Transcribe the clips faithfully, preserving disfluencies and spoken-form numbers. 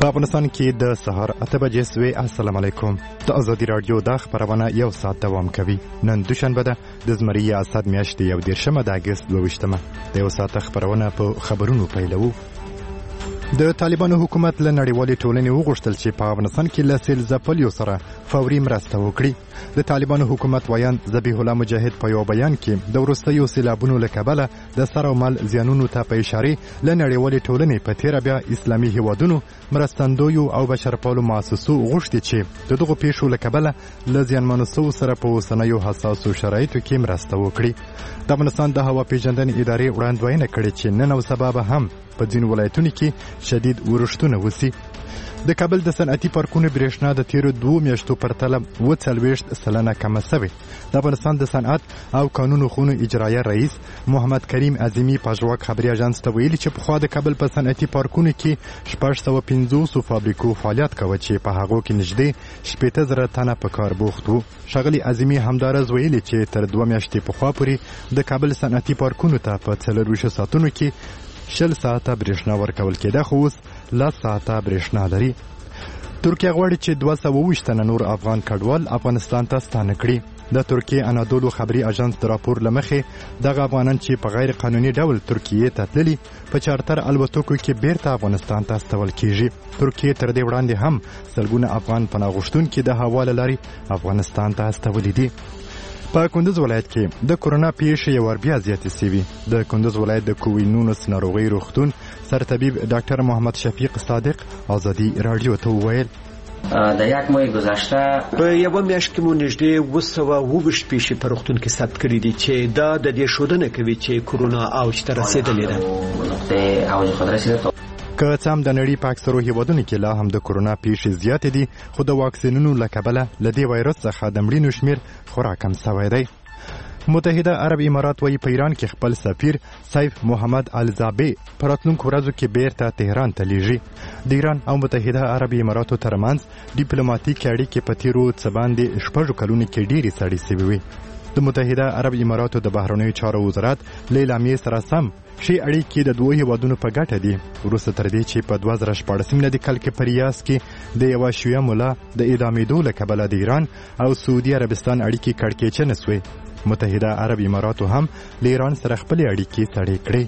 په افغانستان کې د سهار اته بجې سوې. السلام علیکم. د ازادي راډیو د خبرونه یو ساعت دوام کوي. نن دوشنبه ده د زمري اسد میاشتې یو دیرشمه د اګست دوه د یو ساعت خبرونه په خبرونو پیلوو. د طالبانو حکومت له نړیوالې ټولنې وغوښتل چې په افغانستان کې له سیل ځپلیو سره فوري مرسته وکړي. د طالبانو حکومت ویان ذبیح الله مجاهد په یو بیان کې د وروستیو سیلابونو له کبله د سر او مال زیانونو ته په اشارې له نړیوالې ټولنې په تیره بیا اسلامي هیوادونو مرستندویو او بشرپالو مؤسسو غوښتي چې د دغو پیښو له کبله له زیانمنو سوو سره په اوسنیو حساسو شرایطو کې مرسته وکړي. د افغانستان د هوا پیژندنې ادارې وړاندوینه کړې چې نن او سبا به هم په ځینو ولایتونو کې شدید اورښتونه وسي. د کابل د صنعتي پارکونو برېښنا د تیرو دوو میاشتو پرتله اووه څلوېښت سلنه کمه سوې. د افغانستان د صنعت او قانونو خونو اجرایه رئیس محمد کریم عظیمي په ژواک خبري اژانس ته ویلي چې پخوا د کابل په صنعتي پارکونو کې شپږ سوه پنځوس فابریکو فعالیت کوه چې په هغو کې نږدې شپېته زره تنه په کار بوخت وو. ښاغلي عظیمي همداراز ویلي چې تر دوه میاشتې پخوا پورې د کابل صنعتي پارکونو ته په څلرویشتو ساعتونو کې شل ساعته برېښنا ورکول کېده، خو اوس لس ساعته برېښنا لري. ترکیه غواړي چې دوه سوه اوویشت تنه نور افغان کډوال افغانستان ته ستانه کړي. د ترکیې انادولو خبري اژانس د راپور له مخې دغه افغانان چې په غیر قانوني ډول ترکیې ته تللي په چارتر الوتکو کې بیرته افغانستان ته استول کیږي. ترکیې تر دې وړاندې هم سلګونه افغان پناه غوښتونکي د هوا له لارې افغانستان ته استولي دي. په کندوز ولایت کې د کورونا پیښې یو ور بیا زیاتې سوي. د کندوز ولایت د کووید نولس ناروغۍ روغتون سرطبیب ډاکټر محمد شفیق صادق ازادي راډیو ته وویل د یک ماه گذشته په یوه میاشت کې مو نږدې اووه سوه اوویشت پیښې په روغتون کې ثبت کړي دي چې دا د دې ښودنه کوي چې کورونا اوج ته رسېدلې ده. نقطه اوج خود رسیده. که څه هم د نړۍ په اکثرو هیوادونو کې لا هم د کورونا پیښې زیاتې دي، خو د واکسینونو له کبله له دې وایرس څخه د مړینو شمېر خورا کم سوی دی. متحده عرب امارات وایي په ایران کې خپل سفیر سیف محمد الزابی په راتلونکو ورځو کې بیرته تهران ته لیږي. د ایران او متحده عرب اماراتو ترمنځ ډیپلوماټیک اړیکې په تیرو څه باندې شپږو کلونو کې ډېرې سړې سوي وي. د متحده عرب اماراتو د بهرنیو چارو وزارت له اعلامیې سره سم شي اړیکې د دوه هیوادونو په ګټه دي، وروسته تر دې چې په دوه زره شپاړسم میلادي کال کې په ریاض کې د یوه شیعه ملا د اعدامېدو له کبله د ایران او سعودي عربستان اړیکې کړکېچنې سوې. متحده عرب اماراتو هم له ایران سره خپلې اړیکې سړې کړې.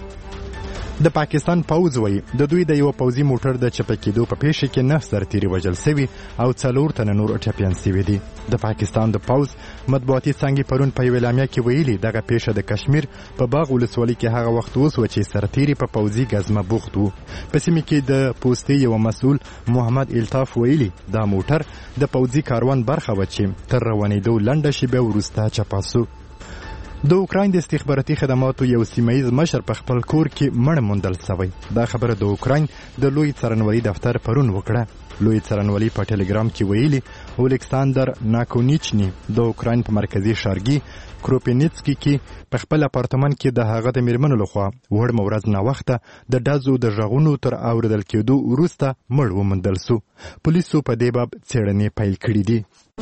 د پاکستان پوځ وایي د دوی د یو پوځي موټر د چپه کېدو په پیښه کې نه سرتیري وژل سوي او څلور تنه نور ټپیان سوي دي. د پاکستان د پوځ مطبوعاتي څانګې پرون په یوه اعلامیه کې ویلي دغه پیښه د کشمیر په باغ ولسوالۍ کې هغه وخت وسوه چې سرتیري په پوځي ګزمه بوخت وو. په سیمه کې د پوستې یو مسؤل محمد الطاف ویلي دا موټر د پوځي کاروان برخه و چې تر روانېدو لنډه شیبه وروسته چپه سو. د اوکراین د استخباراتي خدماتو یو سیمایي مشر په خپل کور کې مړ موندل شوی. دا خبره د اوکراین د لوی څارنوالي دفتر پرون وکړه. لوی څارنوالي په ټلګرام کې ویلي الیکساندر ناکونیچني د اوکراین په مرکزي ښارګي کروپینیتسکي کې په خپل اپارتمان کې د هغه د میرمنو لخوا وړمه ورځ ناوخته د ډزو د غږونو تر اوریدل کېدو وروسته مړ وموندل سو. پولیسو په دې باب څېړنې پیل کړې دي.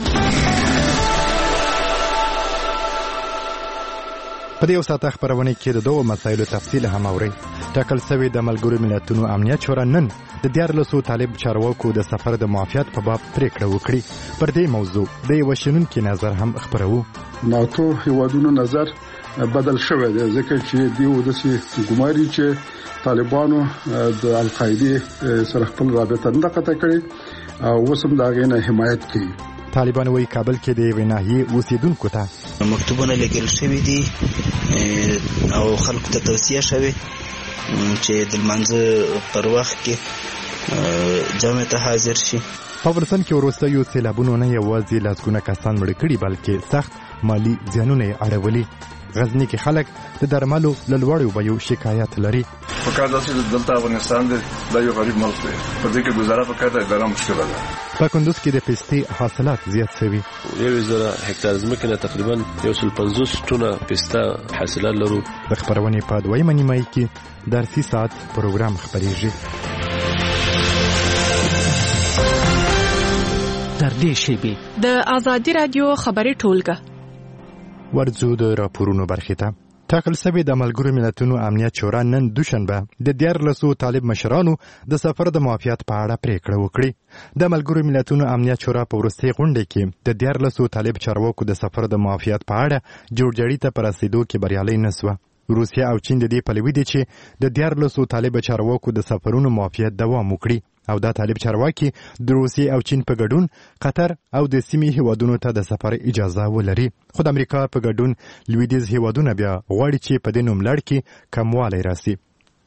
په دې یو ساعت خبرونه کې د دوه مسایلو تفصیل هم اوري. ټاکل شوی د ملګرو ملتونو امنیت شورا نن د دیارلسو طالب چارواکو د سفر د معافیت په باب پریکړه وکړي. پر دې موضوع د یو شنونکي نظر هم خبرو. ناتو هیوادونو نظر بدل شوی دی ځکه چې دیو داسې ګماري چې طالبانو د القاعده سره خپل رابطه نه قطع کړي او اوس هم د هغې نه حمایت کوي. طالبان وایي کابل کې د یوې ناحیې اوسېدونکو ته مکتوبونه لیکل شوي دي او خلکو ته توصیه شوې چې د لمانځه پر وخت کې جامع ته حاضر شي. په افغانستان کې وروستیو سیلابونو نه یوازې لسګونه کسان مړه کړي بلکې سخت مالي زیانونه یې اړولي. غزني کې خلک د درملو له لوړو بیو شکایت لري. پکار دا چې دلته افغانستان دی دا یو غریب ملک دی، په دې کې ګزاره پکار ده، ډېره مشکله ده. په کندوز کې د پستې حاصلات زیات شوي. یو زره هکتار ځمکې نه تقریبا یو سل پنځوس ټنه پسته حاصلات لرو. د خبرونې په دویمه نیمایي کې درسي ساعت پروګرام خپریږي. تر دې شیبې د ازادي راډیو خبري ټولګه ورځو د راپورونو برخې ته. ټاکل شوې د ملګرو ملتونو امنیت شورا نن دوشنبه د دیارلسو طالب مشرانو د سفر د معافیت په اړه پریکړه وکړه. د ملګرو ملتونو امنیت شورا په وروستۍ غونډه کې د دیارلسو طالب چارواکو د سفر د معافیت په اړه جوړجاړي ته په رسیدو کې بریالي نه شوه. روسیه او چین د دې پلوي دي چې د دیارلسو طالب چارواکو د سفرونو معافیت دوام وکړي او دا طالب چارواکي د روسیې او چین په ګډون قطر او د سیمې هیوادونو ته د سفر اجازه ولري. خو د امریکا په ګډون لویدیځ هیوادونه بیا غواړي چې په دې نوملړ کې کموالی راسي.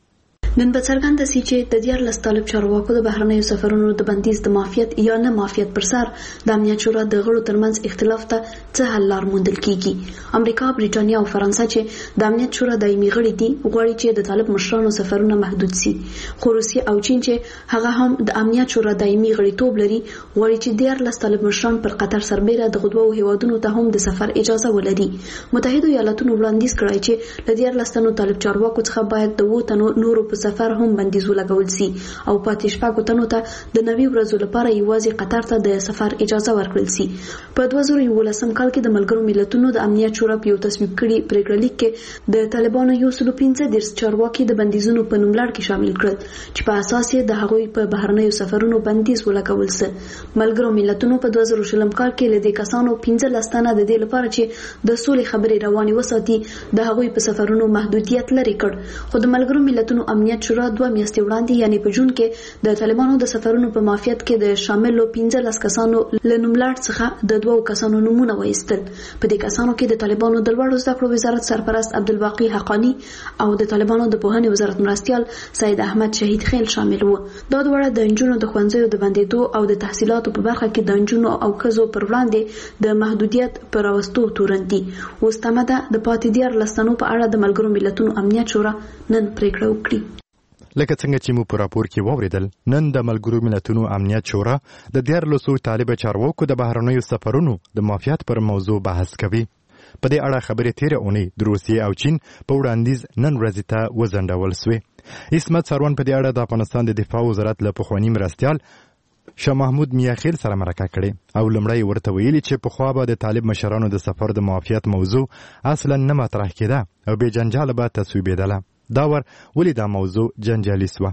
نن به څرګنده سي چې د دیارلس طالب چارواکو د بهرنیو سفرونو د بندیز د معافیت یا نه معافیت پر سر د امنیت شورا د غړو ترمنځ اختلاف ته څه حل لار موندل کیږي. امریکا، بریټانیا او فرانسه چې د امنیت شورا دایمي غړي دي غواړي چې د طالب مشرانو سفرونه محدود سي، خو روسیه او چین چې هغه هم د امنیت شورا دایمي غړیتوب لري غواړي چې دیارلس طالب مشران پر قطر سربېره د غدوو هیوادونو ته هم د سفر اجازه ولري. متحده ایالاتونو وړاندیز کړی چې د دیارلس تنو طالب چارواکو څخه باید د اووه تنو نورو په سفر هم بندیز ولګول سي او پاتې شپږو تنو ته د نوي ورځو لپاره یوازې قطر ته د سفر اجازه ورکړل سي. په دوه زره یولسم کال کې د ملګرو ملتونو د امنیت شورا په یو تصویب کړي پریکړه لیک کې د طالبانو یو سل پنځه دېرش چارواکي د بندیزونو په نوملړ کې شامل کړل چې په اساس یې د هغوی په بهرنیو سفرونو بندیز ولګول سي. ملګرو ملتونو په دوه زره شلم کال کې لدې کسانو پنځلس تنه د دې لپاره چې د سولې خبرې روانې وساتي د هغوی په سفرونو محدودیت لري کړ. خو د ملګرو ملتونو امنیت شورا دوه میاشتې وړاندې یعنی په جون کې د طالبانو د سفرونو په معافیت کې د شاملو پنځلس کسانو له نوملړ څخه د دوو کسانو نومونه وایستل. په دې کسانو کې د طالبانو د لوړو زده کړو وزارت سرپرست عبدالباقي حقانی او د طالبانو د پوهنې وزارت مرستیال سید احمد شهید خیل شامل وو. دا دواړه د نجونو د ښوونځیو د بندېدو او د تحصیلاتو په برخه کې د نجونو او ښځو پر وړاندې د محدودیت پر راوستو تورن دي. اوس تمه ده د پاتې دیارلس تنو په اړه د ملګرو ملتونو امنیت شورا نن پریکړه وکړي. لکه څنګه چې مو په راپور کې واوریدل، نن د ملګرو ملتونو امنیت شورا د دیارلسو طالب چارواکو د بهرنیو سفرونو د معافیت پر موضوع بحث کوي. په دې اړه خبرې تیره اونۍ د روسیې او چین په وړاندیز نن ورځې ته وځنډول سوې. عصمت سروان په دې اړه د افغانستان د دفاع وزارت له پخواني مرستیال شاه محمود میاخیل سره مرکه کړې او لومړی ورته ویلي چې پخوا به د طالب مشرانو د سفر د معافیت موضوع اصلا نه مطرح کېده او بې جنجاله به تصویبېدله. دا ور ولې دا موضوع جنجالي سوه؟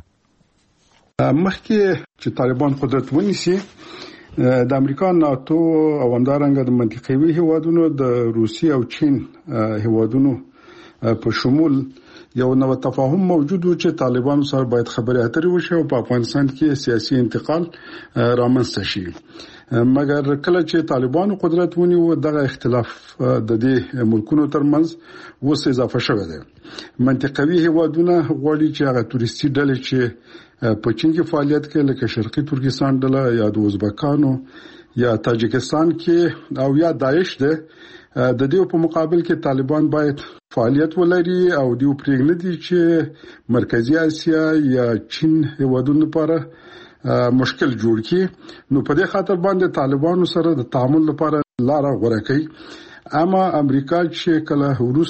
مخکې چې طالبان قدرت ونیسي د امریکا، ناتو او همدارنګه د منطقوي هیوادونو د روسیې او چین هیوادونو په شمول یو نو تفاهم موجود و چې طالبانو سره باید خبرې اترې وشي او په افغانستان کې سیاسي انتقال رامنځته شي. مګر کله چې طالبانو قدرت ونیو دغه اختلاف د دې ملکونو ترمنځ اوس اضافه شوی دی. منطقوي هیوادونه غواړي چې هغه تورستي ډلې چې په چین کې فعالیت کوي لکه شرقي ترکستان ډله یا د ازبکانو یا تاجکستان کې او یا داعش ده، د دې په مقابل کې طالبان باید فعالیت ولري او دیو پرېږدي دي چې مرکزی اسیا یا چین هیوادونو لپاره مشکل جوړ کړي. نو په دې خاطر باندې طالبانو سره د تعامل لپاره لار غوره کوي. اما امریکا چې کله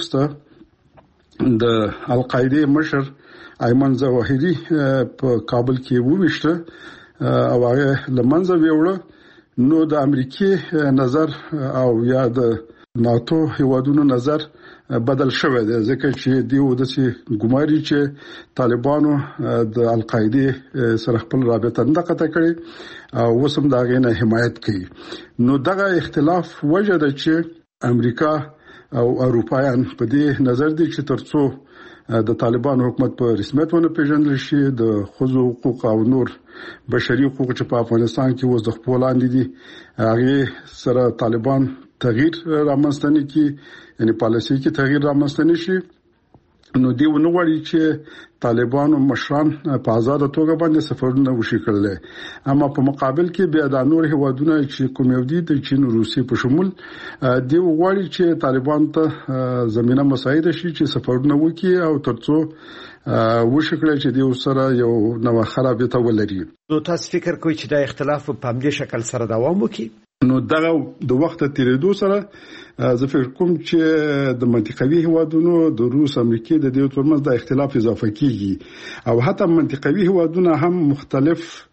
وروسته د القاعده مشر ایمن ظواهری په کابل کې وویشته او هغه لمنځه ویوړه، نو د امریکای نظر او یا د ناتو هیوادونو نظر بدل شوی دی، ځکه چې دیو داسې ګماري چې طالبانو د القاعده سره خپل رابطه نه قطع کړي او اوس هم دا غي نه حمایت کوي. نو دغه اختلاف وجه ده چې امریکا او اروپایان په دې نظر دي چې ترڅو د طالبانو حکومت په رسمیت ونه پیژندل شي د ښځو حقوق او نور بشري حقوق چې په افغانستان کې اوس د خپل لاندې دي هغه سره طالبان تغییر رامنځته نه کی، یعنی پالیسي کې تغییر رامنځته نشي. نو دی ونه غواړي چې طالبانو مشران په آزاد توګه باندې سفرونه وشي کړل. اما په مقابل کې بیا د نور هیوادونو چې کوم یو دي د چین او روسیې په شمول دی غواړي چې طالبان ته زمينه مساعده شي چې سفرونه وکړي او ترڅو وشي کړي چې دی سره یو نوې خرابې ته ولري. نو تاسو فکر کوئ چې دا اختلاف په همدې شکل سره دوام وکړي؟ نو دغه د وخت تیریدو سره زه فکر کوم چې د منطقوي هیوادونو د روس امریکای د دې ترمنځ د اختلاف اضافه کیږي او حتی منطقوي هیوادونه هم مختلف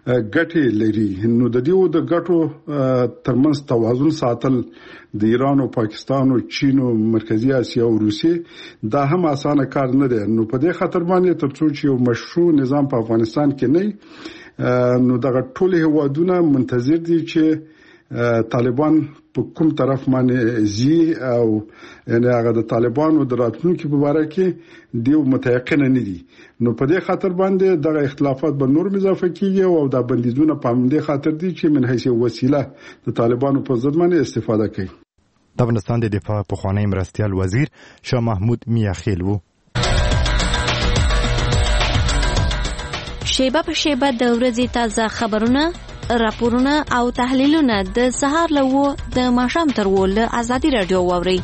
ګټې لري. نو د دې د ګټو ترمنځ توازن ساتل د ایران او پاکستان او چین او مرکزی اسیا او روسیې دا هم اسانه کار نه دی. نو په دې خاطر باندې ترڅو چې یو مشروع نظام په افغانستان کې نه نو دغه ټول هیوادونه منتظر دي چې طالبان په کوم طرف باندې زی او یعنی هغه د طالبانو د راتلونکو په اړه کې دیو متيقن نه دي. نو په دې خاطر باندې دغه اختلافات به نور اضافه کیږي او د بندیزونو په همدې خاطر دي چې من حیث وسیله د طالبانو په ضد باندې استفاده کوي. د افغانستان د دفاع پخوانی مرستیال وزیر شاه محمود میاخیل وو. شیبه په شیبه د ورځې تازه خبرونه، راپورونه او تحلیلونه د سهار له و د ماښام تر و له ازادي رادیو واوري.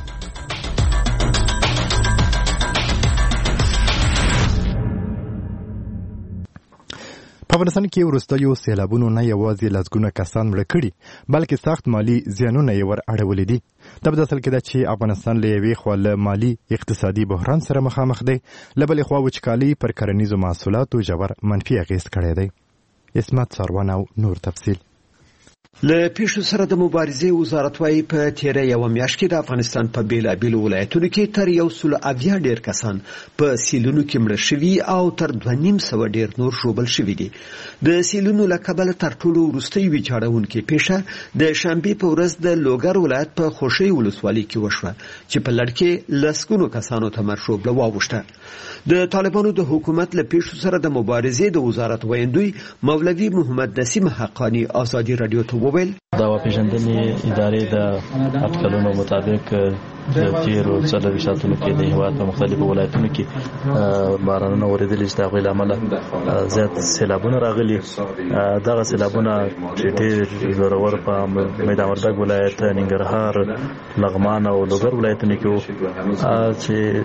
په افغانستان کې وروستیو سیلابونو نه یوازې لسګونه کسان مړه کړي بلکې سخت مالی زیانونه یې ور اړولي دي. دا په اصل کې ده چې افغانستان له یوې خوا له مالي اقتصادي بحران سره مخامخ دی، له بلې خوا وچکالي پر کرنیزو محصولاتو ژور منفي اغېز کړی دی. اسمت ساروان او نور تفصیل. له پیښو سره د مبارزې وزارت وايي په تیره یو میاشت کې د افغانستان په بیلابیلو ولایتونو کې تر یو سل اویا ډیر کسان په سیلونو کې مړه شوي او تر دوه نیم سوه ډیر نور ژوبل شوي دي. د سیلونو له کبله تر ټولو وروستۍ ویجاړونکې پیښه د شنبې په ورځ د لوګر ولایت په خوشي ولسوالۍ کې وشوه چې په لړ کې لسګونو کسانو ته مرشوبله واوښته. د طالبانو د حکومت له پیښو سره د مبارزې د وزارت ویندوی مولوي محمد نسیم حقانی ازادي رادیو ته وویل دا پیژندنې ادارې د اټکلونو مطابق د تیرو څلوېښت ساعتونو کې د هېواد په مختلفو ولایتونو کې بارانونه ورېدلي چې د هغوی له امله زیات سیلابونه راغلي. دغه سیلابونه چې ډېر زورور په میدان وردګ ولایت، ننګرهار، لغمان او لوګر ولایتونو کې وو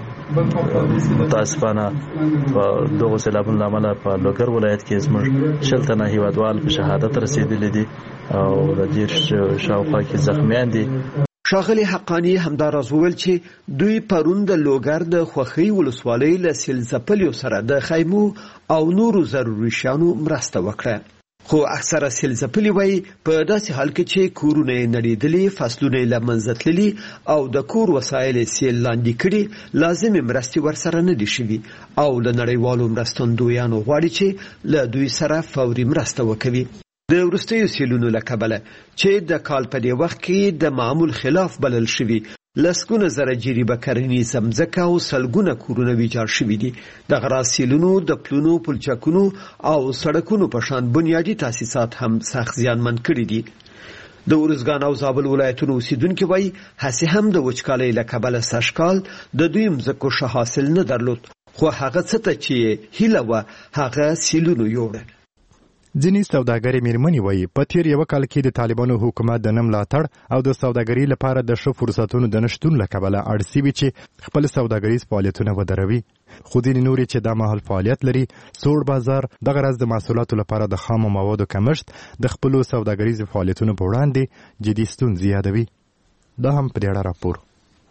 چې متاسفانه په دغو سیلابونو له امله په لوګر ولایت کې زموږ شل تنه هېوادوال په شهادت رسېدلي دي او د دېرش شاوخوا کې زخمیان دي. ښاغلي حقانی همداراز وویل چې دوی پرون د لوګر د خوښۍ ولسوالۍ له سیل ځپلیو سره د خیمو او نورو ضروري شیانو مرسته وکړه. خو اکثره سیل ځپلي وایي په داسې حال کې چې کورونه یې نړېدلي، فصلونه یې له منځه تللي او د کور وسایل یې سیل لاندې کړي، لازمې مرستې ورسره نه دي شوي او له نړیوالو مرستندویانو غواړي چې له دوی سره فوري مرسته وکوي. د وروستیو سیلونو له کبله چې د کال په دې وخت کې د معمول خلاف بلل شوي لسګونه زره جریبه کرنیزه مځکه او سلګونه کورونه ویجاړ شوي دي. دغه راز سیلونو د پلونو، پلچکونو او سړکونو په شان بنیادي تاسیسات هم سخت زیانمن کړي دي. د ارزګان او زابل ولایتونو اوسیدونکي وایي هسې هم د وچکالۍ له کبله سږکال د دوی مځکو ښه حاصل نه درلود، خو هغه څه ته چې هیله وه هغه سیلونو یوړه. ځینې سوداګرې میرمنې وایي په تیر یو کال کې د طالبانو حکومت د نه ملاتړ او د سوداګرۍ لپاره د ښه فرصتونو د نشتون له کبله اړ سوي چې خپل سوداګریز فعالیتونه ودروي. خو ځینې نورې چې دا مهال فعالیت لري، سوړ بازار، دغه راز د محصولاتو لپاره د خامو موادو کمښت د خپلو سوداګریزو فعالیتونو په وړاندې جدي ستونزې یادوي. دا هم په دې اړه راپور.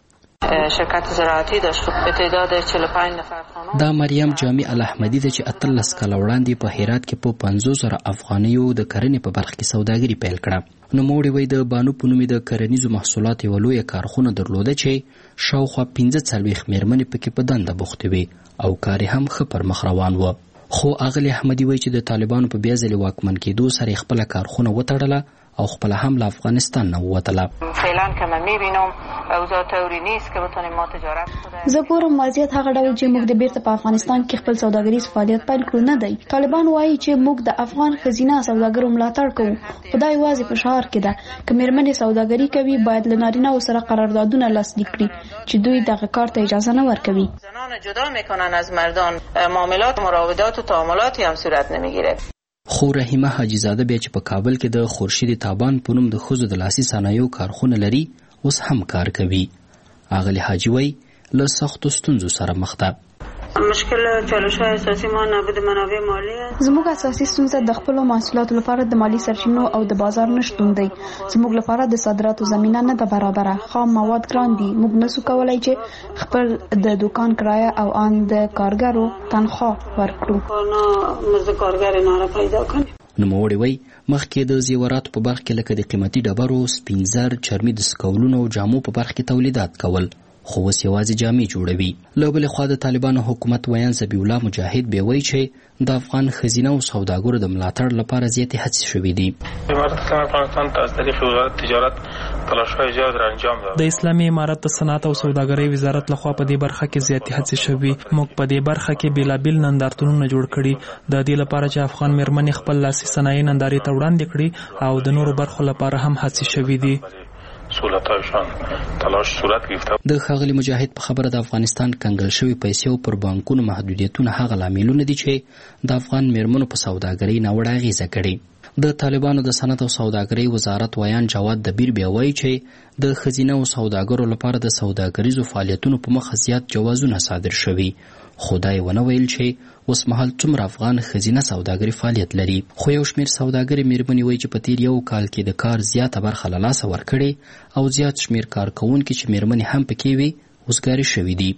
شرکت زراعتي داشت به تعداد چهل و پنج نفر خانم. دا مریم جامع الاحمدی ده چې اتلس کاله وړاندې په هرات کې په پنځوس زره افغانیو د کرنې په برخه کې سوداګري پیل کړه. نوموړي وایي د بانو په نوم د کرنیزو محصولاتو یوه لویه کارخونه درلوده چې شاوخوا پنځه څلوېښت میرمنې پکې په دنده بوختې وې او کار یې هم ښه پر مخ روان و. خو اغلې احمدي وایي چې د طالبانو په بیا ځلې واکمن کېدو سره یې خپله کارخونه وتړله او خپل هم له افغانستان نه ووتله. فعلا که من میبینم اوضاع طوری نیست که بتونیم ما تجارت کنیم. زه ګورم وضعیت هغه ډول چې موږ د بیرته په افغانستان کې خپل سوداګریز فعالیت پیل کړو نه دی. طالبان وایي چې موږ د افغان ښځینه سوداګرو ملاتړ کوو، خو دا یوازې په شعار کې ده. که میرمنې سوداګري کوي باید له نارینه‌و سره قراردادونه لاسلیک کړي چې دوی دغه کار ته اجازه نه ورکوي. زنان جدا میکنن از مردان، معاملات، مراودات و تعاملاتی هم صورت نمیگیره. خو رحیمه حاجی زاده بیا چې په کابل کې د خورشید تابان په نوم د ښځو د لاسي صنایعو کارخونه لري، اوس هم کار کوي. اغلی حاجی وایي له سختو ستونزو سره مخ ده. مشکل چالش‌های اساسی ما نابود منابع مالی است. زموږ اساسي ستونزه د خپلو محصولاتو لپاره د مالی سرچینو او د بازار نشتون دی. زموږ لپاره د صادراتو زمینه نه ده برابره. خام مواد ګران دي. موږ نسو کولای چې خپل د دکان کرایه او ان د کارګرو تنخواه ورکړو. نه مزد کارګر نه را پیدا کنیم. نوموړي وایي مخکې د زیوراتو په برخه کې لکه د قیمتي ډبرو، سپین زر، چرمي دستکولونو او جامو په برخه کې تولیدات کول، خو اوس یوازې جامې جوړوي. له بلې خوا د طالبانو حکومت ویان ذبیح الله مجاهد بیا وایي چې د افغان ښځینه او سوداګرو د ملاتړ لپاره زیاتې هڅې شوي دي. امارت اسلامي افغانستان ته از طریق وزارت تجارت تلاش‌های زیاد را انجام داد. د اسلامي امارت د صنعت او سوداګرۍ وزارت لخوا په دې برخه کې زیاتې هڅې شوي. موږ په دې برخه کې بیلابیل نندارتونونه جوړ کړي د دې لپاره چې افغان میرمنې خپل لاسي صنایع نندارې ته وړاندې کړي او د نورو برخو لپاره هم هڅې شوي دي. د ښاغلي مجاهد په خبره د افغانستان کنګل شوي پیسې او پر بانکونو محدودیتونه هغه لاملونه دي چې د افغان میرمنو په سوداګرۍ ناوړه اغیزه کړې. د طالبانو د صنعت او سوداګرۍ وزارت ویان جواد دبیر بیا وایي چې د ښځینه او سوداګرو لپاره د سوداګریزو فعالیتونو په مخه زیات جوازونه صادر شوي، خو دا یې ونه ویل چې اوس مهال څومره افغان ښځینه سوداګري فعالیت لري. خو یو شمېر سوداګرې میرمنې وایي چې په تیر یو کال کې د کار زیاته برخه له لاسه ورکړې او زیات شمېر کارکوونکي چې میرمنې هم پکې وي وزګاري شوي دي.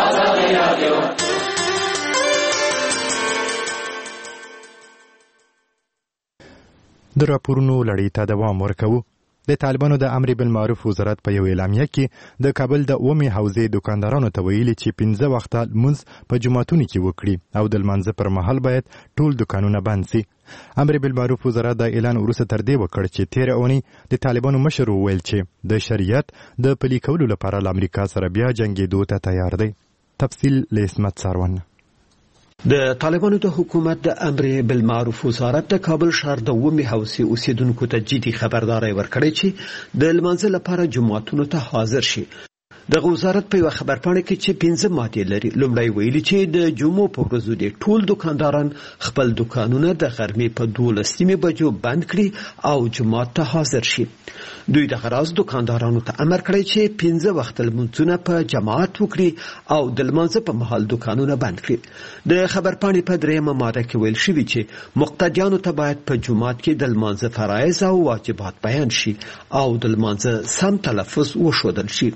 د راپورونو لړۍ ته دوام ورکوو. د طالبانو د امر بالمعروف وزارت په یو اعلامیه کې د کابل د اومې حوزې دکاندارانو ته ویلي چې پنځه وخته لمونځ په جوماتونو کې وکړي او د لمانځه پر مهال باید ټول دکانونه بند سي. امر بالمعروف وزارت د اعلان وروسته تر دې وکړ چې تېره اونۍ د طالبانو مشر وویل چې د شریعت د پلي کولو لپاره له امریکا سره بیا جنګېدو ته تیار دی. تفصیل له اسمت ساروان. د طالبانو د حکومت د امر بالمعروف وزارت د کابل ښار د اومې حوزې اوسیدونکو ته جدي خبرداری ورکړی چې د لمانځه لپاره جوماتونو ته حاضر شي. د وزارت په یو خبرپاڼه کې چې پنځه مادې لري، لومړی ویلي چې د جمعو په ورځو د ټول دکانداران خپل دکانونه د غرمې په دولس نیمې بجو بند کړي او جومات ته حاضر شي. دوی د غراز دکاندارانو ته امر کړی چې پنځه وخت لمونځونه په جماعت وکړي او د لمانځه په مهال دکانونه بند کړي. د خبرپاڼې په درېیمه ماده کې ویل شوي چې مقتدیانو ته باید په جومات کې د لمانځه فرایض او واجبات بیان شي او د لمانځه سم تلفظ وښودل شي.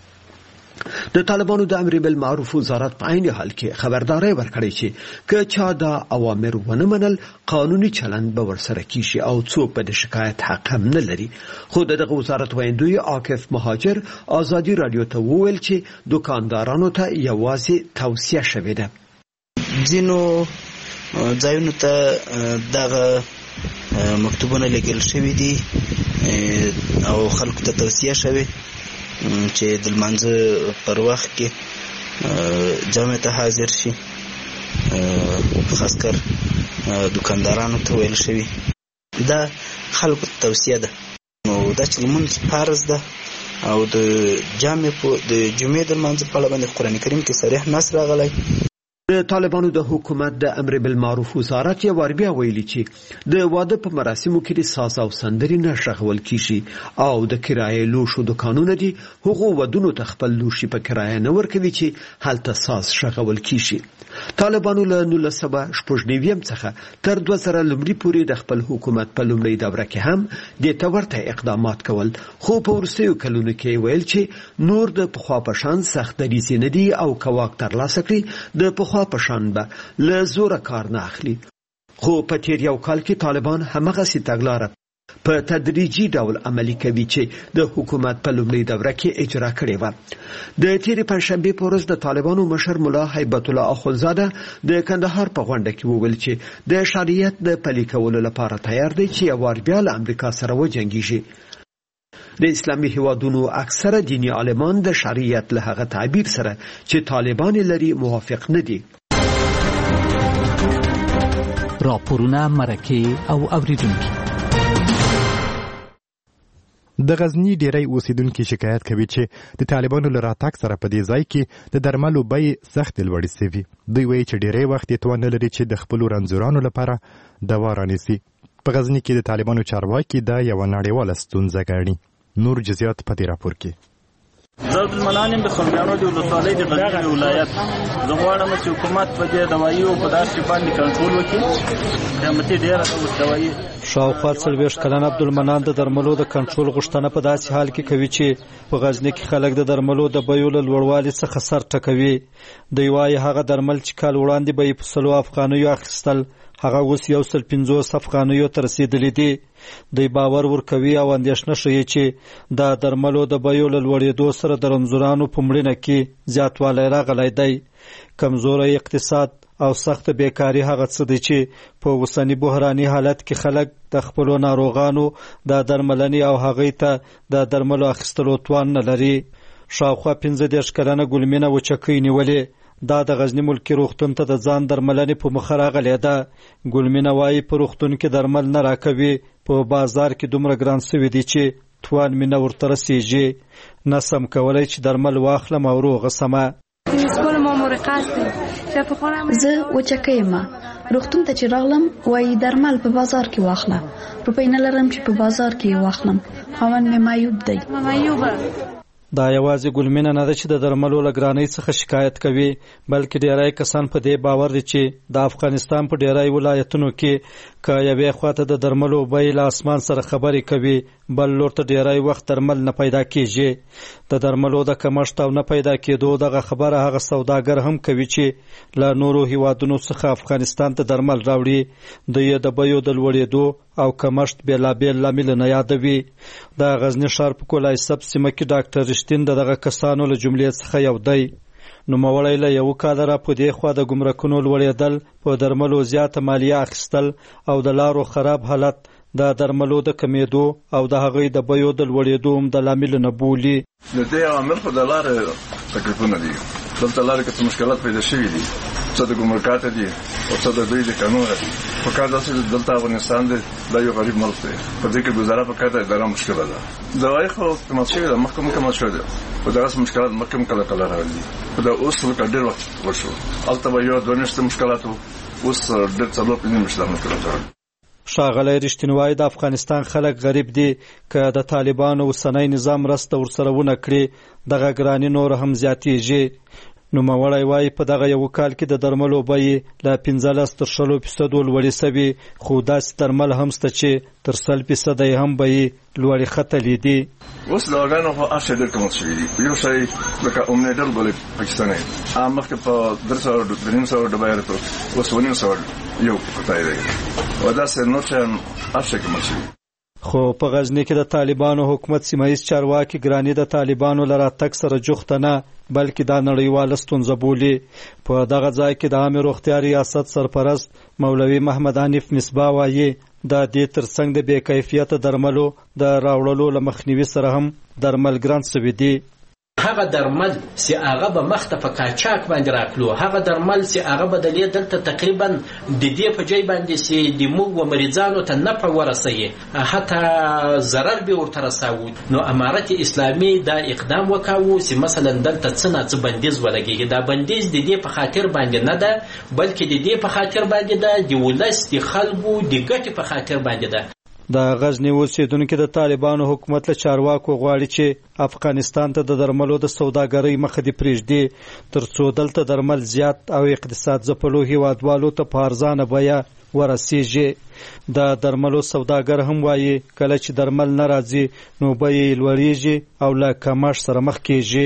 د طالبانو د امر بالمعروف وزارت په عین حال کې خبرداری ورکړی چې که چا دا اوامر ونه منل قانوني چلند به ورسره کیږي او څوک به د شکایت حق هم نه لري. خو دغه وزارت ویندوی عاکف مهاجر آزادي رادیو ته وویل چې دکاندارانو ته یوازې توصیه شوې ده. ځینو ځایونو ته دغه مکتوبونه لیکل شوي دي او خلکو ته توصیه شوې چې د لمانځه پر وخت کې جامع ته حاضر شي. خاص کر دکاندارانو ته ویل شوي دا خلکو ته توصیه ده. نو دا چې لمونځ فرض ده او د جامع په د جمعې د لمانځه په اړه باندې قرآن کریم کې صریح نص راغلی. د طالبانو د حکومت د امر بالمعروف وزارت یو ور بیا ویلي چې د واده په مراسمو کې د ساز او سندري نه شغول کیږي او د کرایې لوشو دکانونه دي هغه ودونو ته خپل لوشي په کرایې نه ورکوي چې هلته ساز شغول کیږي. طالبانو له نولس سوه شپږ نوي څخه تر دوه زره لومړي پورې د خپل حکومت په لومړۍ دوره کې هم د تورته اقدامات کول، خو په وروستیو کلونو کې ویل چې نور د پخوا په شان سخت دریځ نه دي او کواک ترلاسه کړي د پخوا په شان به له زوره کار نه اخلي. خو په تیر یو کال کې طالبان همغسې تګلاره په تدریجي ډول عملي کوي چې د حکومت په لومړۍ دوره کې اجرا کړې وه. د تیرې پنجشنبې په ورځ د طالبانو مشر ملا هیبت الله اخندزاده د کندهار په غونډه کې وویل چې د شریعت د پلي کولو لپاره تیار دی چې یو وار بیا له امریکا سره وجنګیږي. د اسلامي هیوادونو اکثره دیني عالمان د شریعت له هغه تعبیر سره چې طالبان لري موافق نه دي. راپورونه، مرکې او اوریدونکي. د غزنی ډیری اوسیدونکو شکایت کوي چې د طالبانو له راتګ سره په دې ځای کې د درملو بیې سخت لوړې سوي. دوی وایي چې ډیری وخت یې توان نه لري چې د خپلو رنځورانو لپاره دوا رانیسي. په غزنی کې د طالبانو چارواکي دا یوه نړیواله ستونزه ګڼي. نور جزئیات په دې راپور کې. زه عبدالمنان یم د خنجانو د ولسوالۍ د غزني ولایت. زه غواړم چې حکومت په دې دواییو په داسې باندې کنټرول وکړي. قیمتي ډېره ده اوس دوایي. شاوخوا څلوېښت کلن عبدالمنان د درملو د کنټرول غوښتنه په داسې حال کې کوي چې په غزني کې خلک د درملو د بیو له لوړوالي څخه سر ټکوي. دوی وایي هغه درمل چې کال وړاندې به یې په سلو افغانیو اخیستل هغه اوس یو سل پنځوس افغانیو ته رسیدلی دی. دوی باور ورکوي او اندېښنه ښیي چې د درملو د بیو له لوړېدو سره د رنځورانو په مړینه کې زیاتوالی راغلی دی. کمزوری اقتصاد او سخت بیکاری هغه څه دی چې په اوسني بحراني حالت کې خلک د خپلو ناروغانو د درملنې او هغوی ته د درملو اخیستلو توان نه لري. شاوخوا پنځه دېرش کلنه ګلمینه وچکۍ نیولې. دا د غزني ملکي روغتون ته د ځان درملنې په مخه راغلې ده. ګلمینه وایي په روغتون کې درمل نه راکوي، په بازار کې دومره ګران سوي دي چې توان مې نه ورته رسېږي. نه سم کولی چې درمل واخلم او روغه سمه. زه وچکۍ یم. روغتون ته چې راغلم وایي درمل په بازار کې واخله. روپۍ نه لرم چې په بازار کې واخلم. خاوند مې معیوب دی. دا یوازې ګلمینه نه ده چې د درملو له ګرانۍ څخه شکایت کوي، بلکې ډیری کسان په دې باور دي چې د افغانستان په ډیری ولایتونو کې که یوې خواته د درملو بیې له اسمان سره خبرې کوي، بل لور ته ډیری وخت درمل نه پیدا کیږي. د درملو د کمښت او نه پیدا کېدو دغه خبره هغه سوداګر هم کوي چې له نورو هیوادونو څخه افغانستان ته درمل راوړي. دوی د بیو د لوړېدو او کمښت بېلابېل لاملونه یادوي. د غزني ښار په کولایسب سیمه کې ډاکټر رښتین د دغه کسانو له جملې څخه یو دی. نوموړی له یو کاله را په دې خوا د ګمرکونو لوړېدل، په درملو زیاته مالیه اخیستل او د لارو خراب حالت د درملو د کمیدو او د هغوی د بیو د لوړېدو هم د لامل نه بولي. د دې عامل خو د لارې تکلیفونه دي. دلته لارې کې څه مشکلات پیدا شوي دي، څه د ګمرکات دي او څه د دوی د قانون دي. په کار داسې دلته افغانستان دی، دا یو غریب ملک دی، په دې کې ګزاره په کار اداره مشکله ده. دوايي خو کمات شوي ده، مخکې مکمل شوي ده، خو دغسې مشکلات مخکې کله کله راغلي. خو دا اوس لکه ډېر وخت وشو. هلته به یو دوه میاشتې مشکلات وو، اوس ډېر څلور پنځه میاشتې مشکلات راغلي. ښاغلی رښتین وایي د افغانستان خلک غریب دي. که د طالبانو اوسنی نظام مرسته ورسره ونه کړي، دغه ګراني نور هم زیاتېږي. نوموړی وایي په دغه یو کال کې د درملو بیې له پنځلس تر شلو فیصدو لوړې سوي، خو داسې درمل هم شته چې تر سل فیصده یې هم بیې لوړې ختلې دي. اوس دواګانو خو هر شی ډېر قیمت شوي دي. یو شی لکه اومنیډل بولي پاکستاني، هغه مخکې په درې سوه درې نیم سوه ډبه یې راته، اوس اوه نیم سوه یو کوټای دی. او داسې نور شیان هر شی قیمت شوي. خو په غزني کې د طالبانو حکومت سیمهیز چارواکي ګراني د طالبانو له راتګ سره جوخته نه، بلکې دا نړیواله ستونزه بولي. په دغه ځای کې د عامې روغتیا ریاست سرپرست مولوي محمد حنیف مصباح وایي د دې ترڅنګ د بې کیفیته درملو د راوړلو له مخنیوي سره هم درمل ګران سوي دي. هغه درمل چې هغه به مخته په قاچاق باندې راکلو، هغه درمل چې هغه بدلې دلته تقریبا د دې په ځای باندې چې د موږ و مریضانو ته نفع ورسوي، حتی ضرر به ورته رساوي. نو امارت اسلامي دا اقدام وکاوه چې مثلا دلته څه نه څه بندیز ولګېږي. دا بندیز د دې په خاطر باندې نه ده، بلکې د دې په خاطر باندې ده، د ولس د خلکو د ګټې په خاطر باندې ده. د غزني اوسیدونکو د طالبانو حکومت له چارواکو غواړي چې افغانستان ته د درملو د سوداګرۍ مخه دې پرېږدي، ترڅو دلته درمل زیات او اقتصاد ځپلو هیوادوالو ته په ارزانه بیه ورسیږي. د درملو سوداګر هم وایي کله چې درمل نه راځي نو بیې یې لوړېږي او له کمښت سره مخ کېږي.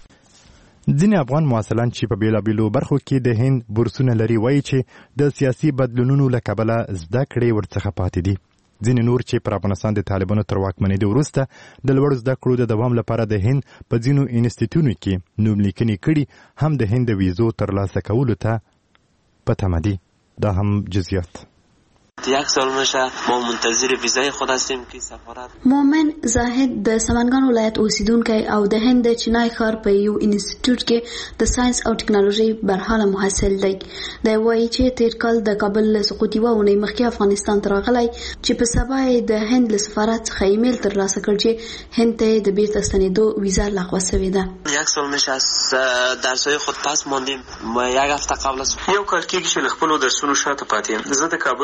ځینې افغان محصلان چې په بیلابیلو برخو کې د هند بورسونه لري وایي چې د سیاسي بدلونونو له کبله زده کړې ورڅخه پاتې دي. ځینې نور چې پر افغانستان د طالبانو تر واکمنېدو وروسته د لوړو زده کړو د دوام لپاره د هند په ځینو انسټیټیوټونو کې نوم لیکنې کړي هم د هند د ویزو ترلاسه کولو ته په تمه دي. دا هم جزئیات. یک سال میشه ما منتظر ویزای خود هستیم که سفارت. مومن زاهد د سمنګان ولایت اوسیدونکی او د هند د چنای ښار په یو انسټیټیوټ کې د ساينس او ټکنالوژي برحاله محصل دی. دا وایي چې تیر کال د کابل له سقوط یوه اونۍ مخکې افغانستان ته راغلی چې په سبا یې د هند له سفارت څخه ایمیل ترلاسه کړ چې هند ته د بیرته ستنېدو ویزا لغوه شوې ده. یک سال میشه از درسهای خود پس ماندیم. ما یک هفته قبل از یو کال کېږي چې له خپلو درسونو شاته پاتې یم. زه د کابل له سقوط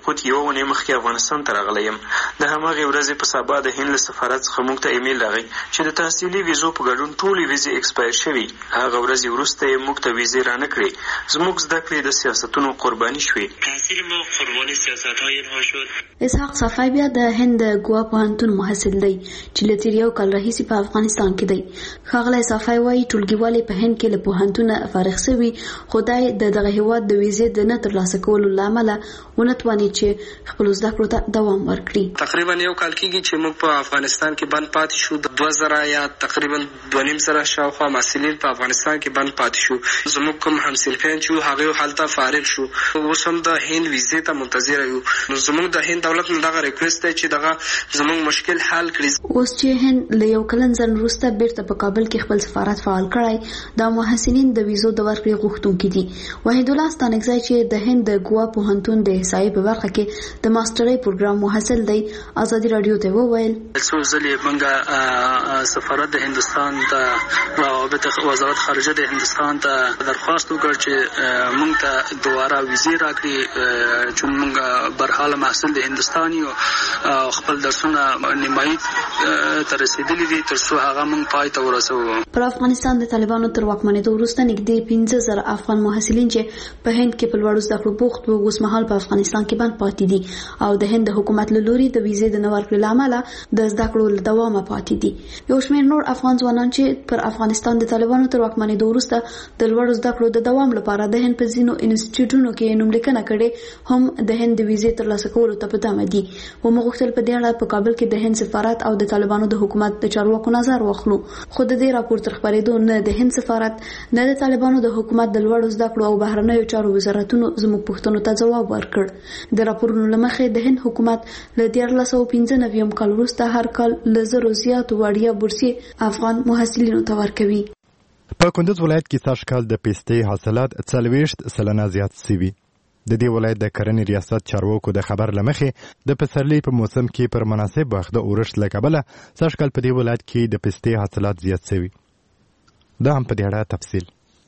پاسپورت یوه اونۍ مخکې افغانستان ته راغلی یم. د هماغې ورځې په سبا د هند له سفارت څخه موږ ته ایمیل راغی چې د تحصیلي ویزو په ګډون ټولې ویزې اکسپایر شوي. هغه ورځې وروسته یې موږ ته ویزې رانه کړې. زموږ زده کړې د سیاستونو قرباني شوې. تحصیل ما قربانی سیاست‌های اینها شد. اسحاق صفای بیا د هند ګوا پوهنتون محصل دی چې له تیر یو کال راهیسې په افغانستان کې دی. ښاغلی صفای وایي ټولګیوالې په هند کې له پوهنتونه فارغ شوي، خو دی د دغه هېواد د ویزې د نه ترلاسه کولو له امله ونه تواني چې خپلو زده کړو ته دوام ورکړي. تقریبا یو کال کېږي چې موږ په افغانستان کې بند پاتې شو. دوه زره یا تقریبا دوه نیم زره شاوخوا محصلین په افغانستان کې بند پاتې شو. زموږ کوم همصنفیان چې وو هغوی هلته فارغ شو. اوس هم د هند ویزې ته منتظره یو. نو زموږ د هند دولت نه دغه ریکویسټ دی چې دغه زموږ مشکل حل کړي. اوس چې هند له یو کلن ځنډ وروسته بیرته په کابل کې خپل سفارت فعال کړی، دا محصلین د ویزو د ورکړې غوښتونکي دي. وحید الله ستانکزی چې د هند د ګوا پوهنتون د احصایې په برخه کې د ماسټرۍ پروګرام محصل دی، ازادي راډیو ته وویل څو ځلې موږ سفارت د هندستان د روابط وزارت خارجه د هندستان ته درخواست وکړ چې موږ ته دوباره ویزې راکړي چې موږ برحاله محصل د هندستان یو خپل درسونه نیمایي ته رسېدلي دي تر څو هغه موږ پای ته ورسوو. پر افغانستان د طالبانو تر واکمنېدو وروسته نږدې پنځه زره افغان محصلین چې په هند کې په لوړو زده کړو بوخت وو اوس مهال په افغانستان کې بند پاتې دي او د هند حکومت له لوري د ویزې د نه ورکړې له امله د زده کړو له دوامه پاتې دي. یو شمېر نور افغان ځوانان چې پر افغانستان د طالبانو تر واکمنېدو وروسته د لوړو زده کړو د دوام لپاره د هند په ځینو انسټیټیوټونو کې نوملیکنه کړې هم د هند د ویزې ترلاسه کولو ته په تمه دي. وموږ غوښتل په دې اړه په کابل کې د هند سفارت او د طالبانو د حکومت د چارواکو نظر واخلو، خو د دې راپور تر خپرېدو نه د هند سفارت نه د طالبانو د حکومت د لوړو زده کړو او بهرنیو چارو وزارتونو زموږ پوښتنو ته ځواب ورکړ. د راپورونو له مخې د هند حکومت له دیارلس سوه پنځه نوي کال وروسته هر کال له زرو زیاتو وړیا بورسیې افغان محصلینو ته ورکوي. په کندوز ولایت کې سږ کال د پستې حاصلات څلوېښت سلنه زیات شوي. د دې ولایت د کرنې ریاست چارواکو د خبر له مخې د پسرلي په موسم کې پر مناسب وخت د اورښت له کبله سږ کال په دې ولایت کې د پستې حاصلات زیات شوي. دا هم په دې اړه تفصیل.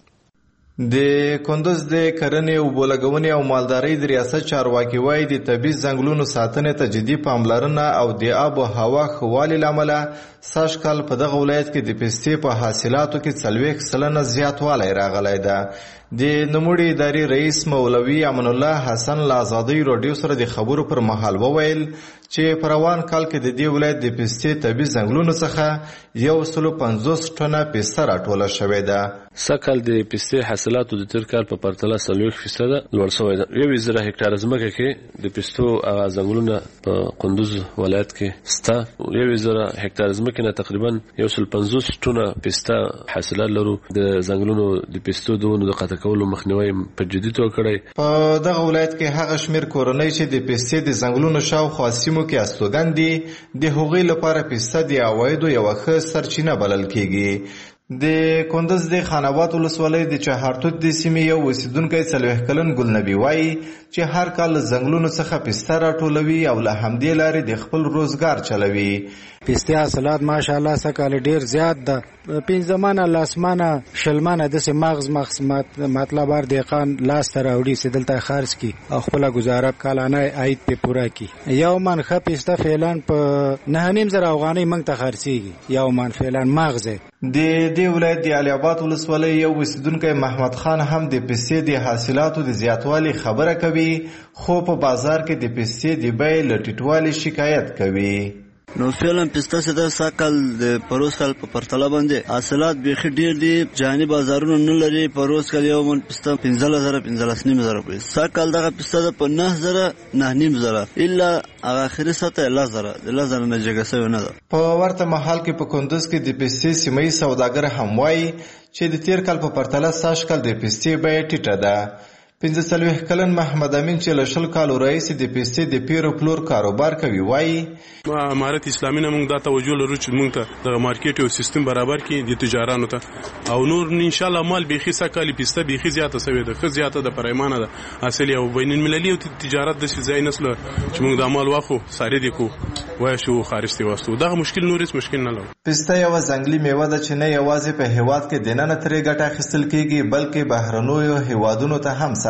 د کندوز د کرنې او بولګونې او مالدارۍ د ریاست چارواکي وایي د طبیعي ځنګلونو ساتنې ته جدي پاملرنه او د آب و هوا ښه والي له امله سږ کال په دغه ولایت کې د پستې په حاصلاتو کې څلوېښت سلنه زیاتوالی راغلی ده. د نوموړي ادارې رئیس مولوي امان الله حسن له ازادۍ راډیو سره د خبرو پر مهال وویل چې په روان کال کې د دې ولایت د پستې طبیعي ځنګلونو څخه یو سلو پنځوس ټنه پسته راټوله شوې ده. سږکال د پستې حاصلاتو د تېر کال په پرتله څلوېښت فیصده لوړ شوی ده. یو زره هکټاره ځمکه کې د پستو هغه ځنګلونه په کندوز ولایت کې شته. یو زره هکټاره ځمکې نه تقریبا یو سل پنځوس ټنه پسته حاصلات لرو. د ځنګلونو د پستو د ونو د قطع کولو مخنیوی په جدي توګه کړی. په دغه ولایت کې هغه شمېر کورنۍ چې د پستې د ځنګلونو شاوخوا سیمو کې استوګن دي د هغوی لپاره پسته د عوایدو یوه ښه سرچینه بلل کېږي. د کندوز د خاناباد ولسوالۍ د چهارتوت د سیمې یو اوسیدونکی څلوېښت کلن ګلنبي وایي چې هر کال له ځنګلونو څخه پسته راټولوي او له همدې لارې د خپل روزګار چلوي. پستې حاصلات ماشاءالله سږکال ډېر زیات ده. پنځه منه لسمنه شل منه داسې مغز مغز مطلب هر دهقان لاس ته راوړي چې دلته خرڅ کړي او خپله ګزاره کالانه عاید پرې پوره کړي. یو من ښه پسته فعلا په نهه نیم زره افغانۍ موږ ته خرڅېږي یو من فعلا مغز. د دې ولایت د علي آباد ولسوالۍ یو اوسیدونکی محمد خان هم د پستې د حاصلاتو د زیاتوالي خبره کوي، خو په بازار کې د پستې د بیې له ټیټوالي شکایت کوي. نو فعلا پسته چې د ساکل د پروس کال په پرتله باندې حاصلات بیخي ډیر دي. جهاني بازارونه نه لري. پروس کال یو من پسته پنځلس زره پنځلس نیم زره پیسې. ساکل دغه پسته د په نه زره نه نیم زره الا هغه اخري سطح لس زره د لس زره نه جګه شوې نه ده. په ورته مهال کې په کندوز کې د پستې سیمه ییز سوداګر هم وایي چې د تیر کال په پرتله سږ کال د پستې بیه ټیټه ده. پنځه څلوېښت کلن محمد امین چې له شل کالو راهیسې د پستې د پیر او پلور کاروبار کوي وایي امارت اسلامي نه موږ دا توجه لرو چې موږ ته د مارکیټ او سیستم برابر کړي د تجارانو ته او نور ان شاء الله مال بیخي سکالي پسته بیخي زیاته سوي ده. ښه زیاته د پرایمانه ده اصلي او بین المللي او تجارت د ځای نسل چې موږ د مال واخو ساري دي کو وای شو خارج دی واسطو دا مشکل نور هیڅ مشکل نه لري. پسته یو ځنګلي میوه ده چې نه یوازې په هیواد کې د نن ترې ګټه اخیستل کیږي بلکې بهرنیو هیوادونو ته هم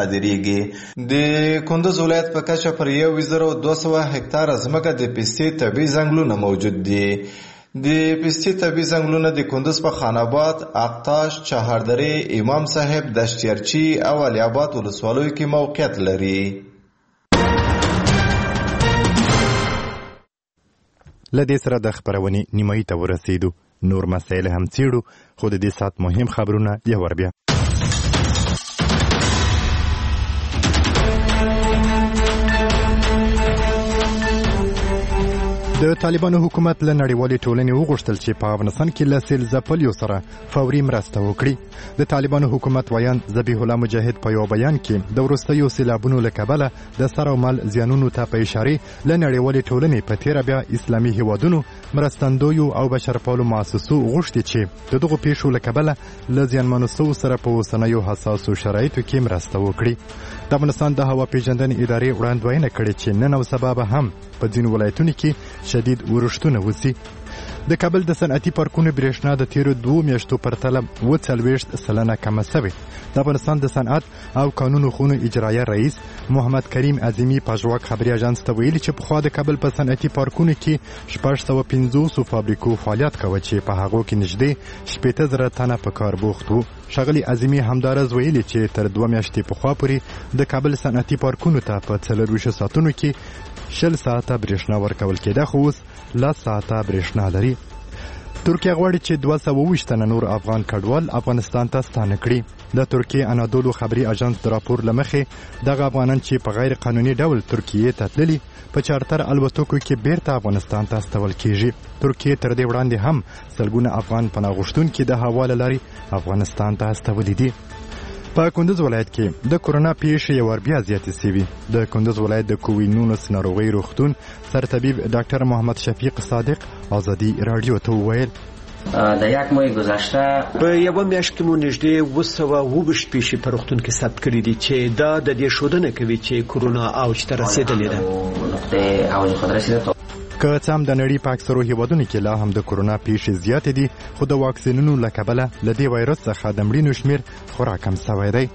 صادریږي. د کندوز ولایت په کچه پر یو زر دوه سوه هکتار ځمکه د پستې طبیعي ځنګلونه موجود دي. د پستې طبیعي ځنګلونه د کندوز په خان آباد، اقتاش، چهاردرې، امام صاحب، دشتیارچي او علي آباد ولسوالیو کې موقعیت لري. لدې سره د خبرونې نیمایي ته ورسېدو. نور مسایل هم څېړو، خو د دې ساعت مهم خبرونه یو ور بیا. د طالبانو حکومت له نړیوالې ټولنې وغوښتل چې په افغانستان کې له سیل ځپلیو سره فوري مرسته وکړي. د طالبانو حکومت ویاند ذبیح الله مجاهد په یو بیان کې د وروستیو سیلابونو له کبله د سر او مال زیانونو ته په اشارې له نړیوالې ټولنې په تېره بیا اسلامي هیوادونو، مرستندویو او بشرپالو مؤسسو غوښتي چې د دغو پیښو له کبله له زیانمنو سوو سره په اوسنیو حساسو شرایطو کې مرسته وکړي. د افغانستان د هوا پیژندنې ادارې وړاندوینه کړې چې نن او سبا به هم په ځینو ولایتونو کې شدید ورښتونه وسي. د کابل د صنعتي پارکونو برېښنا د تیرو دوو میاشتو پرتله اووه څلوېښت سلنه کمه سوې. د افغانستان د صنعت او قانون خونو اجرایه رئیس محمد کریم عظیمي په ژواک خبري اژانس ته ویلي چې پخوا د کابل په صنعتي پارکونو کې شپږ سوه پنځوسو فابریکو فعالیت کوه چې په هغو کې نږدې شپېته زره تنه په کار بوخت وو. ښاغلي عظیمي همداراز ویلي چې تر دوه میاشتې پخوا پورې د کابل صنعتي پارکونو ته په څلرویشتو ساعتونو کې شل ساعته برېښنا ورکول کېده، خو اوس لس ساعته برېښنا لري. ترکیه غواړي چې دوه سوه اوویشت تنه نور افغان کډوال افغانستان ته ستانه کړي. د ترکیې انادولو خبري اژانس د راپور له مخې دغه افغانان چې په غیر قانوني ډول ترکیې ته تللي په چارتر الوتکو کې بیرته افغانستان ته استول کیږي. ترکیې تر دې وړاندې هم سلګونه افغان پناه غوښتونکي د هوا له لارې افغانستان ته استولي دي. په کندوز ولایت کې د کورونا پیښې یو ور بیا زیاتې سوي. د کندوز ولایت د کووید نولس ناروغۍ روغتون سرطبیب ډاکټر محمد شفیق صادق آزادی رادیو ته وویل در یک ماه گذشته په یوه میاشت کې مو نږدې اوه سوه اوویشت پیښې په روغتون کې ثبت کړي دي چې دا د دې ښودنه کوي چې کورونا اوج ته رسېدلې ده. نقطه اوج خود رسیده. که څه هم د نړۍ په اکثرو هیوادونو کې لا هم د کورونا پیښې زیاتې دي، خو د واکسینونو له کبله له دې وایرس څخه د مړینو شمېر خورا کم سوی دی.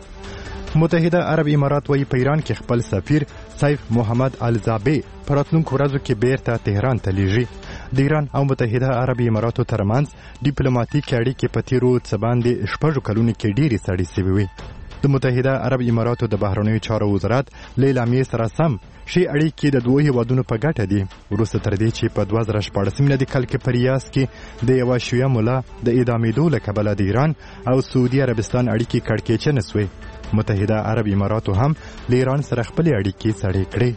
متحده عرب امارات وایي په ایران کې خپل سفیر سیف محمد الزابی په راتلونکو ورځو کې بیرته تهران ته لیږي. د ایران او متحده عرب اماراتو ترمنځ ډیپلوماټیک اړیکې په تیرو څه باندې شپږو کلونو کې ډېرې سړې سوې وې. د متحده عرب اماراتو د بهرنیو چارو وزارت له اعلامیې سره سم ښې اړیکې د دوو هیوادونو په ګټه دي، وروسته تر دې چې په دوه زره شپاړسم میلادي کال کې په ریاض کې د یوه شیعه ملا د اعدامېدو له کبله د ایران او سعودي عربستان اړیکې کړکېچنې سوې. متحده عرب اماراتو هم له ایران سره خپلې اړیکې سړې کړې.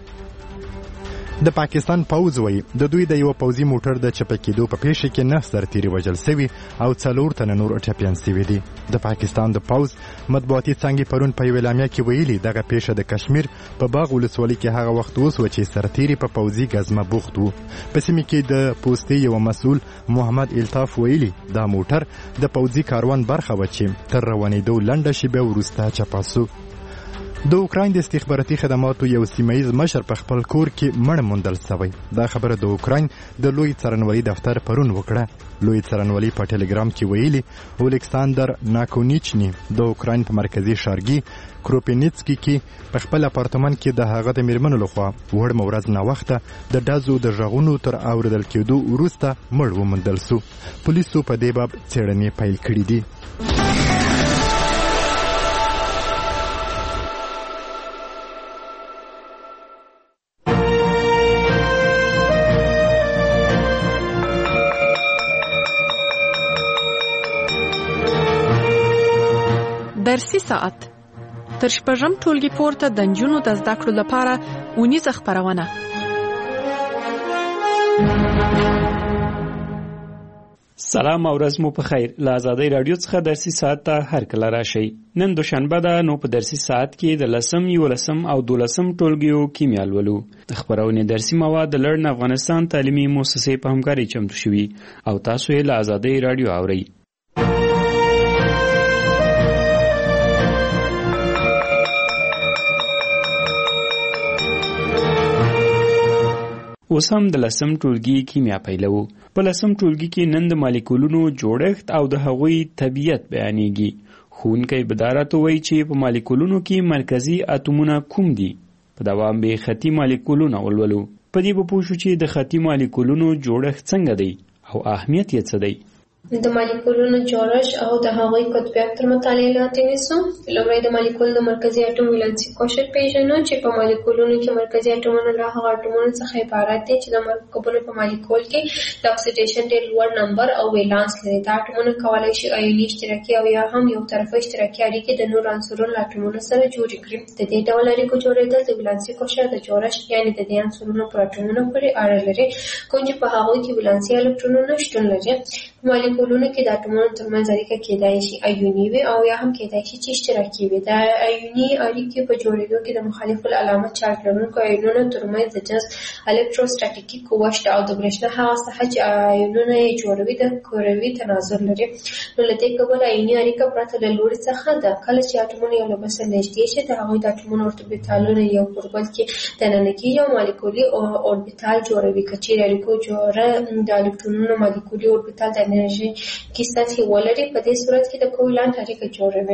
د پاکستان پوځ وایي د دوی د یو پوځي موټر د چپه کېدو په پیښه کې نه سرتیري وژل سوي او څلور تنه نور ټپیان سوي دي. د پاکستان د پوځ مطبوعاتي څانګې پرون په یوه اعلامیه کې ویلي دغه پیښه د کشمیر په باغ ولسوالۍ کې هغه وخت وسوه چې سرتیري په پوځي ګزمه بوخت وو. په سیمه کې د پوستې یو مسؤل محمد الطاف ویلي دا موټر د پوځي کاروان برخه و چې تر روانېدو لنډه شیبه وروسته چپه سو. د اوکراین د استخباراتي خدماتو یو سیمایي مشر په خپل کور کې مړ موندل شوی. دا خبره د اوکراین د لوی څارنوالۍ دفتر پرون وکړه. لوی څارنوالۍ په ټلګرام کې ویلي الیکساندر ناکونیچني د اوکراین په مرکزي ښارګي کروپینیتسکي کې په خپل اپارتمان کې د هغه د میرمنو لخوا وړمه ورځ ناوخته د ډزو د غږونو تر اوریدل کېدو وروسته مړ وموندل سو. پولیسو په دې باب څېړنې پیل کړې دي. درسي ساعت تر شپږم ټولګي پورته د نجونو د زده کړو لپاره اونیزه خپرونه. سلام او ورځ مو په خیر. له آزادۍ راډیو څخه درسي ساعت ته هر کله راشئ. نن دوشنبه ده، نو په درسي ساعت کې د لسم، یولسم او دولسم ټولګیو کیمیا لولو. د خپرونې درسي مواد د لړن افغانستان تعلیمي مؤسسې په همکارۍ چمتو شوي او تاسو یې له آزادۍ راډیو اورئ. اوس هم د لسم ټولګي کیمیا پیلوو. په لسم ټولګي کې نن د مالیکولونو جوړښت او د هغوی طبیعت بیانېږي. ښوونکی به دا راته وایي چې په مالیکولونو کې مرکزي اتومونه کوم دي. په دوام به خطي مالیکولونه ولولو. په دې به پوه شو چې د خطي مالیکولونو جوړښت څنګه دی او اهمیت یې څه دی. د مالیکولونو جوړښت او د هغوی قطبیت تر مطالعې لاندې نیسو. لومړی د مالیکول د مرکزي اټوم ولانسي کوشر پیژنو چې په مالیکولونو کې مرکزي اټومونه له هغه اټومونو څخه عبارت دي چې د مرکبونو په مالیکول کې د اکسیډیشن ډېر لوړ نمبر او ولانس لري. دا اټومونه کولی شي آیوني اشتراکي او یا هم یو طرفه اشتراکي اړیکې د نورو عنصرونو له اټومونو سره جوړې کړي. د دې ډول اړیکو جوړېدل د ولانسي کوشر د جوړښت یعنې د دې عنصرونو پر اټومونو پورې اړه لري کوم چې په هغوی کې ولانسي الکترونونه شتون لري. مالیکولونو کې د اټومونو ترمنځ اړیکه کېدای شي ایوني وي او یا هم کېدای شي چې اشتراکي وي. د ایوني اړیکې په جوړېدو کې د مخالف العلامه چارج لرونکو ایونونو ترمنځ د جذب الکتروستاتیکي قوه شته او د برېښنا هغه ساحه چې ایونونه یې جوړوي د کروي تناظر لري. نو له دې کبله ایوني اړیکه پرته له لوري څخه ده. کله چې اټومونه یو له بل سره نږدې شي د هغوی د اټومونو اوربیتالونه یو پر بل کې دننه کېږي او مالیکولي اوربیتال جوړوي. که چیرې اړیکو جوړه د الکترونونو مالیکولي اوربیتال د انرژي کې سطحې ولري په دې صورت کې د کوولانت اړیکه جوړوي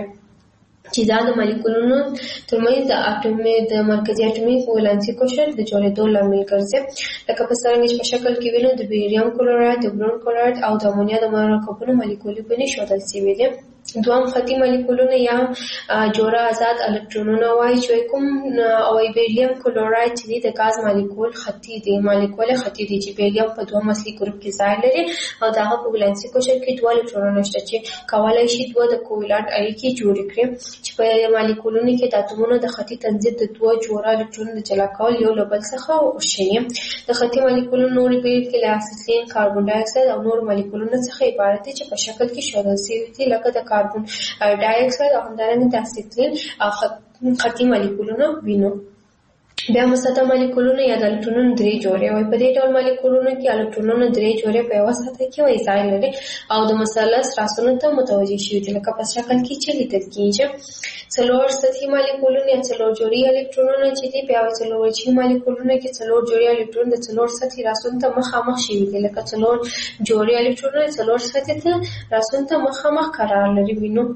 چې دا د مالیکولونو ترمنځ د اټومي د مرکزي اټومي ولانسي کوشر د جوړېدو لامل ګرځي. لکه په څرنګه چې په شکل کې وینو د بیریم کلوراید د برون کلوراید او د امونیا د مرکبونو مالیکولي بڼې ښودل شوي دي. دوام خطي مالیکولونه یا جوړه آزاد الکترونونه وایي چې کوم او بیریم کلوراید چې د غاز مالیکول خطي دی مالیکول خطي دی چې بیریم په دوه اصلي ګروپ کې ځای لري او دغه په ولانسي کوشر کې دوه الکترونونه شته چې کولای شي دوه د کوولانت اړیکې جوړې کړي چې په مالیکولونو کې د اتومونو د خطي تنظیم د دوه جوړه الکترونونو د جلا کول یو له بل څخه وشي. د خطي مالیکولونو نورې بیلګې کې له اسیتلین کاربن ډای اکساید او نور مالیکولونو څخه عبارت دي چې په شکل کې ښودل شوي دي لکه د کاربن ډای اکساید او همدارنګه د اسیتلین خطي مالیکولونه وینو. بیا مسطح مالیکولونه یا د الکترونونو درې جوړې وي. په دې ډول مالیکولونو کې الکترونونو درې جوړې په یوه سطح کې وي ځای لري او د مثلث راسونو ته متوجه شوي دي لکه په شکل کې چې لیدل کېږي. څلور سطحي مالیکولونه یا څلور جوړې الکترونونه چې دي په یوه څلور وجهي مالیکولونو کې څلور جوړې الکترون د څلور سطحي راسونو ته مخامخ شوي دي لکه څلور جوړې الکترونونه څلور سطحي ته راسونو ته مخامخ قرار لري وینو.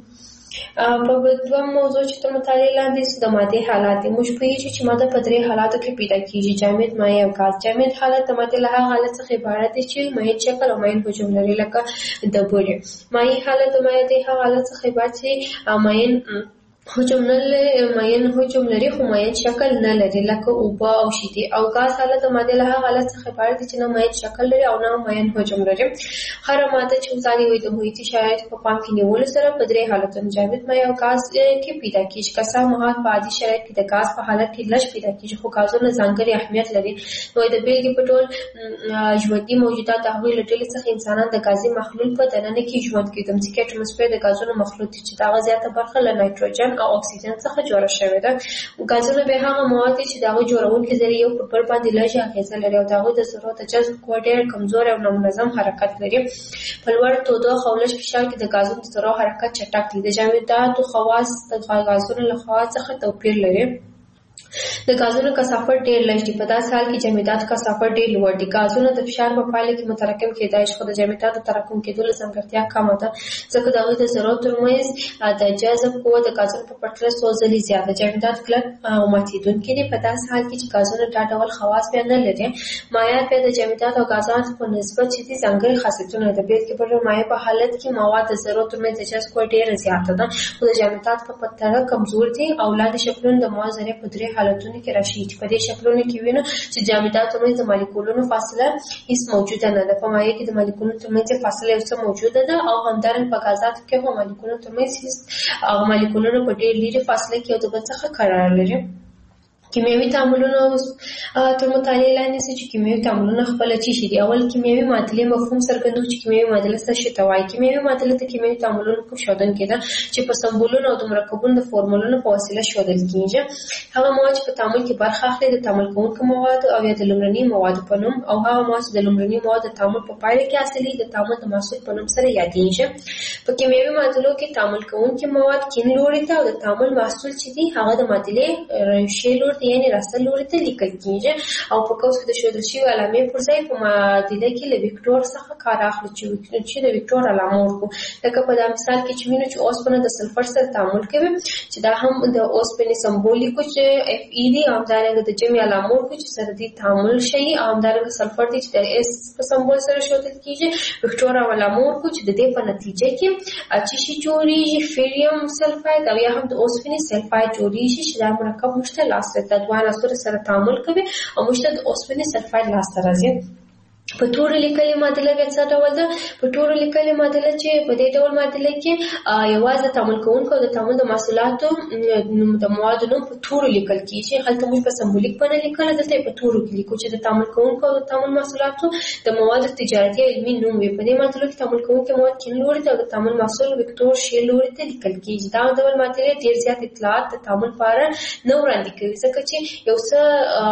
په دوه موضوع چې تر مطالعې لاندې د مادې حالات دي. موږ پوهېږو چې ماده په درې حالاتو کې پیدا کېږي: جامد، مایع او ګاز. جامد حالت د مادې له هغه حالت څخه عبارت دی چې مایع شکل او مایع حجم لري لکه د بورې. مایع حالت د مایع د هغه حالت څخه عبارت دی چې مایع حجم نه لري مایع حجم لري خو مایع شکل نه لري لکه اوبه او شیدې. او ګاز حالت د مادې له هغه حالت څخه عبارت دی چې نه مایع شکل لري او نه مایع حجم لري. هره ماده چې وزاري وي د محیطي شرایطو په پام کې نیولو سره په درې حالتونو جامد، مایع او ګاز کې پیدا کېږي. که څه هم په عادي شرایطو کې د ګاز په حالت کې لږ پیدا کېږي خو ګازونه ځانګړی اهمیت لري. نو د بیلګې په ډول ژوندي موجودات د هغوی له ډلې څخه انسانان د ګازي محلول په دننه کې ژوند کوي. د ځمکې اټموسفیر د ګازونو مخلوط دی چې د هغه زیاته برخه له نایتروجن او اکسیجن څخه جوړه شوې ده. ګازونه به هغه مواد دي چې د هغوی جوړونکي ذرې یو پر بل باندې لږه اغېزه لري او د هغوی د ذرو د جذب قوه ډېر کمزوری او نامنظم حرکت لري. په لوړ تودوخه او لږ فشار کې د ګازونو د ذرو حرکت چټک دی. د جامداتو خواص د ګازونو له خواص څخه توپیر لري. د غازونو کثافت ډېر لږ دی. په داسې حال کې جامدات کثافت ډېر لوړ دی. غازونه د فشار په پایله کې متراکم کېدای شي خو د جامداتو تراکم کېدلو ځانګړتیا کمه ده ځکه د هغوی د ذرو ترمنځ د جذب قوه د غازونو په پرتله څو ځلې زیاته. جامدات کلک او ماتېدونکي دي. په داسې حال کې چې غازونه دا ډول خواص بیا نه لري. مایع بیا د جامداتو او غازاتو په نسبت چې دي ځانګړي خاصیتونه ده. بیلګې په ډول مایع په حالت کې مواد د ذرو ترمنځ د جذب قوه ډېره زیاته ده خو د جامداتو په پرتله کمزور دي او لاندې شکلونه د مواد ذرې په درې حالتونو کې راشي چې په دې شکلونو کې وینو چې جامداتو ترمنځ د مالیکولونو فاصله هیڅ موجوده نه ده. په مایع کې د مالیکولونو ترمنځ فاصله یو څه موجوده ده او همدارنګه په غازاتو کې هم مالیکولونو ترمنځ هیڅ مالیکولونه په ډېر لرې فاصله کې یو د بل څخه قرار لري. کیمیاوي تعاملونه تر مطالعې لاندې چې کیمیاوي تعاملونه خپله څه شي دي. اول کیمیاوي معادلې مفهوم څرګندوي چې کیمیاوي معادله څه شي ته وایي. کیمیاوي معادله د کیمیاوي تعاملونو کوم ښودونکی ده چې په سمبولونو او د مرکبونو د فورمولونو په وسیله ښودل کېږي. هغه مواد چې په تعامل کې برخه اخلي د تعامل کوونکو موادو او یا د لومړني موادو په نوم او هغه مواد چې د لومړني موادو د تعامل په پایله کې حاصلېږي د تعامل د محصول په نوم سره یادېږي. په کیمیاوي معادلو کې تعامل کوونکي مواد کیڼ لوري ته او د تعامل محصول چې دی هغه د معادلې ښي لوري ته یعنې راسته لوري ته لیکل کیږي او په قوس کې د ښودل شوي علامې پر ځای په معادله کې له وکتور څخه کار اخلو چې د وکتور علامه ورکړو. لکه په دا مثال کې چې وینو چې اوسپنه د سلفر سره تعامل کوي چې دا هم د اوسپنې سمبول لیکو چې اف ای دی او همدارنګه د جمع علامه ورکړو چې سره دې تعامل شي او همدارنګه سلفر دی چې د اس په سمبول سره ښودل کیږي. وکتور علامه ورکړو چې د دې په نتیجه کې چې شي جوړیږي فیریم سلفاید او یا هم د اوسپنې سلفاید جوړیږي چې دا مرکب موږ ته لاسته د دوه عناصرو سره تعامل کوي او موږ ته د اوسپنې سلفاید لاسته راځي. په تور لیکلې معادله بیا څه ډول ده؟ په تور لیکلې معادله چې په دې ډول معادله کې یوازې تعامل کوونکو او د تعامل د محصولاتو د موادو نوم په تور لیکل کیږي. هلته موږ په سمبولیک باندې لیکل دلته په تور کې لیکو چې د تعامل کوونکو او د تعامل محصولاتو د موادو تجارتي او علمي نوم وي. په دې معادله کې تعامل کوونکو مواد کین لوري ته او د تعامل محصول وکتور شی لوري ته لیکل کیږي. دا ډول معادله ډیر زیات اطلاعات د تعامل لپاره نه وړاندې کوي ځکه چې یو څه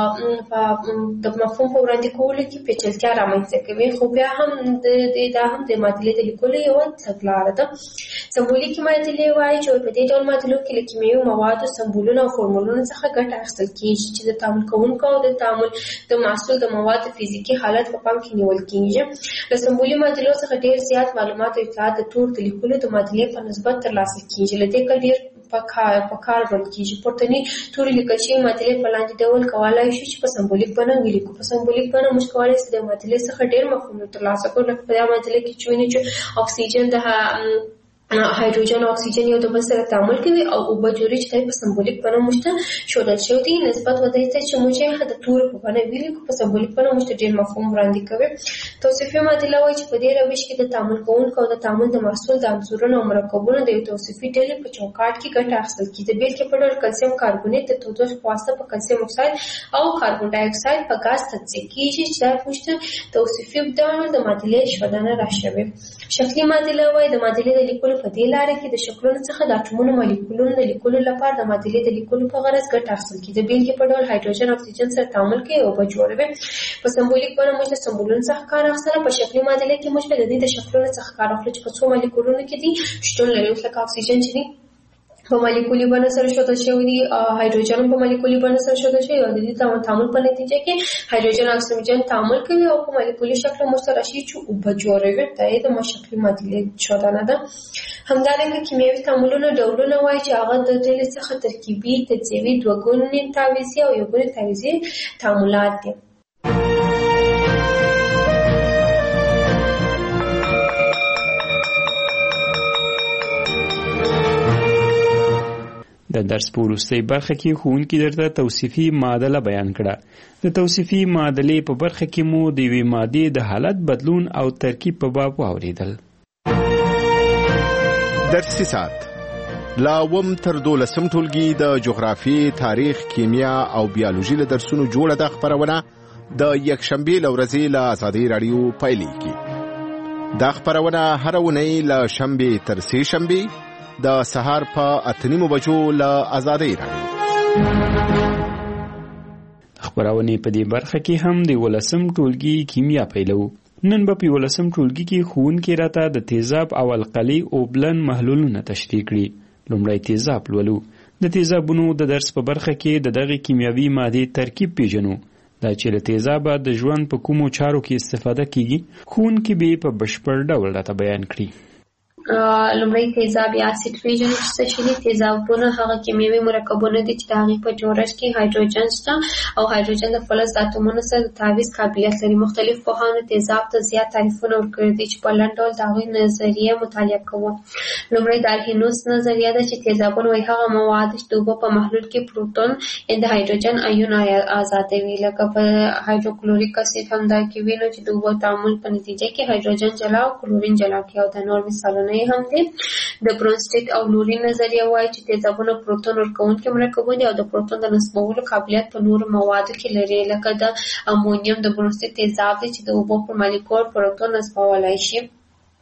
د مفهوم په وړاندې کولو کې پیچلتیا رامنځته کوي. خو بیا هم د دا هم د معادلې د لیکلو یو تګلاره ده. سمبولیکي معادلې وایي چې په دې ډول معادلو کې له کیمیاوي موادو سمبولونو او فورمولونو څخه ګټه اخیستل کیږي چې د تعامل کوونکو او د تعامل د محصول د موادو فزیکي حالت په پام کې نیول کیږي. له سمبولي معادلو څخه ډیر زیات معلومات او اطلاعات د تور د لیکلو د معادلې په نسبت ترلاسه کیږي. له دې کار ډیر په کار په کار ورل کیږي. پورتنی توري لیکل شوی معادلې په لاندې ډول کولای شي چې په سمبولیک بڼه ولیکو. په سمبولیک بڼه موږ کولای شو د معادلې څخه ډیر مفهوم ترلاسه کړو. لکه په دې معادلې کې چې ویني چې اکسیجن د هایدروجن او اکسیجن یو د بل سره تعامل کوي او اوبه جوړي چې په سمبولیک بڼه موږ ته ښودل شوی دی. نسبت ودی ته چې موږ یې د تور په بڼه ولیکو په سمبولیک بڼه موږ ته ډیر مفهوم وړاندې کوي. توصیفي معادله وایي چې په دې روش کې د تعامل کوونکو او د تعامل د محصول د عنصرونو او مرکبونو د یو توصیفي ډلې په چوکاټ کې ګټه اخیستل کیږي. د بیلګې په ډول کلسیم کاربونیت د تودوخې په واسطه په کلسیم اکساید او کاربن ډای اکساید په غاز تجزیه کیږي چې دا موږ ته توصیفي ډول د معادلې ښودنه راښوي. شکلي معادله وایي د معادلې د لیکلو په دې لاره کې د شکلونو څخه د اټومونو مالیکولونو د لیکلو لپاره د معادلې د لیکلو په غرض ګټه اخیستل کیږي. د بیلګې په ډول هایدروجن اکسیجن سره تعامل کوي او اوبه جوړوي. په سمبولیک بڼه موږ د سمبولونو څخه کار اخیستل. په شکلي معادله کې موږ د دې د شکلونو څخه کار اخلو چې په څو مالیکولونو کې دي شتون لري. لکه اکسیجن چې دی په مالیکولي بڼه سره ښودل شوی دی، هایدروجن په مالیکولي بڼه سره ښودل شوی او د دې تعامل په نتیجه کې هایدروجن او اکسیجن تعامل کوي او په مالیکولي شکل موږ ته راشي چې اوبه جوړوي. دا یې د مشکلي معادلې ښودنه ده. همدارنګه کیمیاوي تعاملونو ډولونه وایي چې هغه د ډلې څخه ترکیبي، تجزیوي، دوه ګونې تعویضي او یو ګونې تعویضي تعاملات دي. د درس په وروستۍ برخه کې ښوونکي درته توصیفي معادله بیان کړه. د توصیفي معادلې په برخه کې مو د یوې مادې د حالت بدلون او ترکیب په باب واورېدل. درسي ساعت لا اووم تر دولسم ټولګي د جغرافیې، تاریخ، کیمیا او بیولوژي له درسونو جوړه ده خپرونه د یکشنبې له ورځې له ازادۍ راډیو پیلېږي. دا خپرونه هره اونۍ له شنبې تر سې شنبې د سهار په اته نیمو بجو له ازادۍ راډیو. خپرونې په دې برخه کې هم د ولسم ټولګي کیمیا پیلو. نن به په ولسم ټولګي کې ښوونکي راته د تیزاب او القلي اوبلن محلولونه تشریح کړي. لومړی تیزاب لولو. د تیزابونو د درس په برخه کې د دغې کیمیاوي مادې ترکیب پیژنو. دا چې له تیزابه د ژوند په کومو چارو کې استفاده کیږي ښوونکي به په بشپړ ډول راته بیان کړي. لومړی تیزاب یا اسید پیژنو چې څه شي دي. تیزابونه هغه کیمیاوي مرکبونه دي چې د هغې په جوړښت کې هایدروجن شته او هایدروجن د فلز د اتومونو سره د تعویض قابلیت لري. مختلف پوهانو تیزاب ته زیات تعریفونه ورکړي دي چې په لنډ ډول د هغوی نظریه مطالعه کوو. لومړی د الهینوس نظریه ده چې تیزابونه وایي هغه مواد چې د اوبو په محلول کې پروتون یعنې د هایدروجن ایون ازادوي. لکه په هایدروکلوریک اسید هم دا کې وینو چې د اوبو تعامل په نتیجه کې هایدروجن جلا او کلورین جلا کوي او د نور مثالونه هم دي. د برونسټیټ او لوري نظریه وایي چې تیزابونه پروتون ورکوونکي مرکبونه دي او د پروتون د نصبولو قابلیت په نورو موادو کې لري. لکه د امونیم د برونسټیټ تیزاب دی چې د اوبو پر مالیکول پروتون نصبولی شي.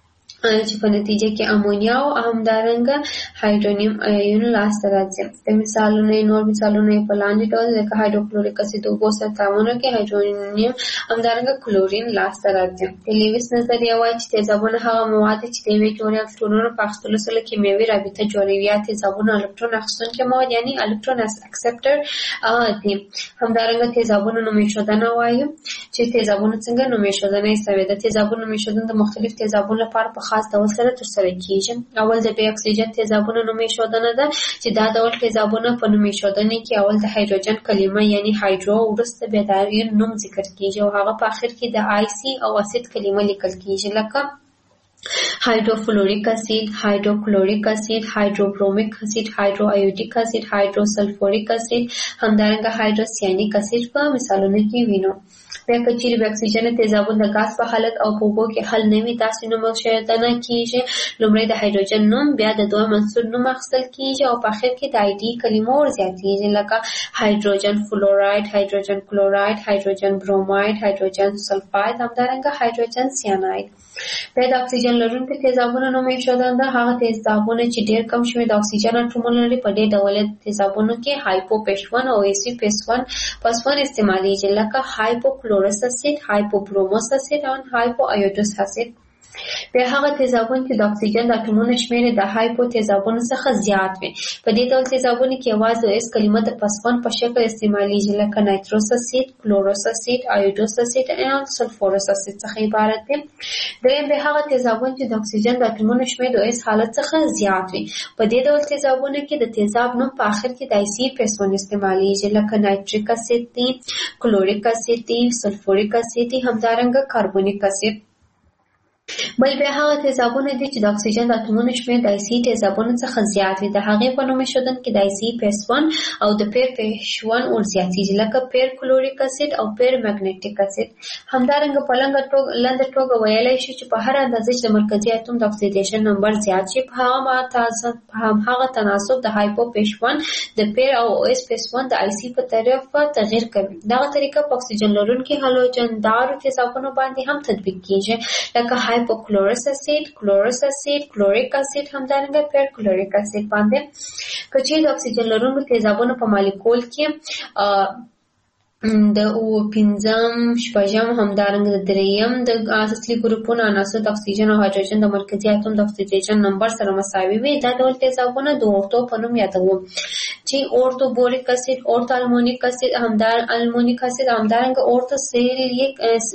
چې په نتیجه کې امونیا او همدارنګه هایدرونیم ایون لاسته راځي. د مثالونه نور مثالونه په لاندې ډول لکه هایدروکلوریک اسید او اوبو سره تعامل کوي هایدرونیم همدارنګه کلورین لاسته راځي. د لیویس نظریه وايي چې تیزابونه هغه مواد چې د یوې جوړې الکترونونو په اخیستلو سره کیمیاوي رابطه جوړوي. یا تیزابونه الکترون اخیستونکي مواد یعنی الکترون اکسپټر دي. همدارنګه تیزابونه نومیشدنه وايي چې تیزابونه څنګه نومیشدنه یې د تیزابونو نومیشدنه د مختلف تیزابونو لپاره په خاص ډول سره ترسره کیږي. اول د بی اکسیجن تیزابونو نومیشدنه ده چې دا ډول تیزابونه په نومیشدنه کې اول د هایدروجن کلمه یعنی هایدرو وروسته بیا د ایر نوم ذکر کیږي او هغه په اخر کې د آی سی او اسید کلمه لیکل کیږي لکه هایدروفلوریک اسید، هایدروکلوریک اسید، هایدروبرومیک اسید، هایدرو ایودیک اسید، هایدروسلفوریک اسید، همدارنګه هایدروسیانیک اسید په مثالونو کې وینو. بیا که چیرې د اکسیجن تیزابونه د غاز په حالت او په اوبو کې حل نه وي داسې نومیشدنه کیږي. لومړی د هایدروجن نوم بیا د دویم عنصر نوم اخیستل کیږي او په اخر کې د آی ډي کلمه ورزیاتیږي لکه هایدروجن فلوراید، هایدروجن کلوراید، هایدروجن بروماید، هایدروجن سلفاید، همدارنګه هایدروجن سیاناید. بیا د اکسیجن لرونکي تیزابونو نومیشدنه ده هغه تیزابونه چې ډیر کم شمېر د اکسیجن اتومونه لري. په دې ډول تیزابونو کې هایپو پیش ون او ایسی پیش ون پس ون استعمالیږي لکه هایپو کلورس اسید، هایپو بروموس اسید او هایپو ایودوس اسید. بیا هغه تیزابونه چې د اکسیجن د اتومونو شمېر د هایپو تیزابونو څخه زیات وي. په دې ډول تیزابونو کې یوازې اس کلمه د پس ون په شکل استعمالیږي لکه نایتروس اسید، کلوروس اسید، ایودوس اسید او سلفورس اسید څخه عبارت دي. دریم بیا هغه تیزابونه چې د اکسیجن د اتومونو شمېر د اس حالت څخه زیات وي. په دې ډول تیزابونو کې د تیزاب نوم په اخر کې د آی سی پیس ون استعمالیږي لکه نایتریک اسید دی، کلوریک اسید دی، سلفوریک اسید دی، همدارنګه کاربونیک اسید. بل بیا هغه تیزابونه دي چې د اکسیجن د اتومونو شمېر د آی سی تیزابونو څخه زیات وي. د هغې په نومیشدنه کې د آی سی پیس ون او د پیر پیش ون ورزیاتیږي لکه پیر کلوریک اسید او پیر مګنیټیک اسید. همدارنګه په لنډه توګه ویلی شو چې په هر اندازه چې د مرکزي اتوم د اکسیدیشن نمبر زیات شي په هماغه تناسب د هایپو پیش ون د پیر او او اس پیس ون د آی سی په طرف تغیر کوي. دغه طریقه په اکسیجن لرونکي هالوجندارو تیزابونو باندې هم تطبیق کیږي لکه هایپوکلورس اسید، کلورس اسید، کلوریک اسید، همدارنګه پیر کلوریک اسید باندې. که چیرې د اکسیجن لرونکو تیزابونو په مالیکول کې د او پنځم شپږم همدارنګه د دریم د اصلي ګروپونو عناصر د اکسیجن او هایدروجن د مرکزي اتوم د اکسیدیشن نمبر سره مساوي وي. دا ډول تیزابونه د اورتو په نوم یادوو چې اورتو بوریک اسید، اورتو المونیک اسید، همدار المونیک اسید، همدارنګه اورتو سیلیک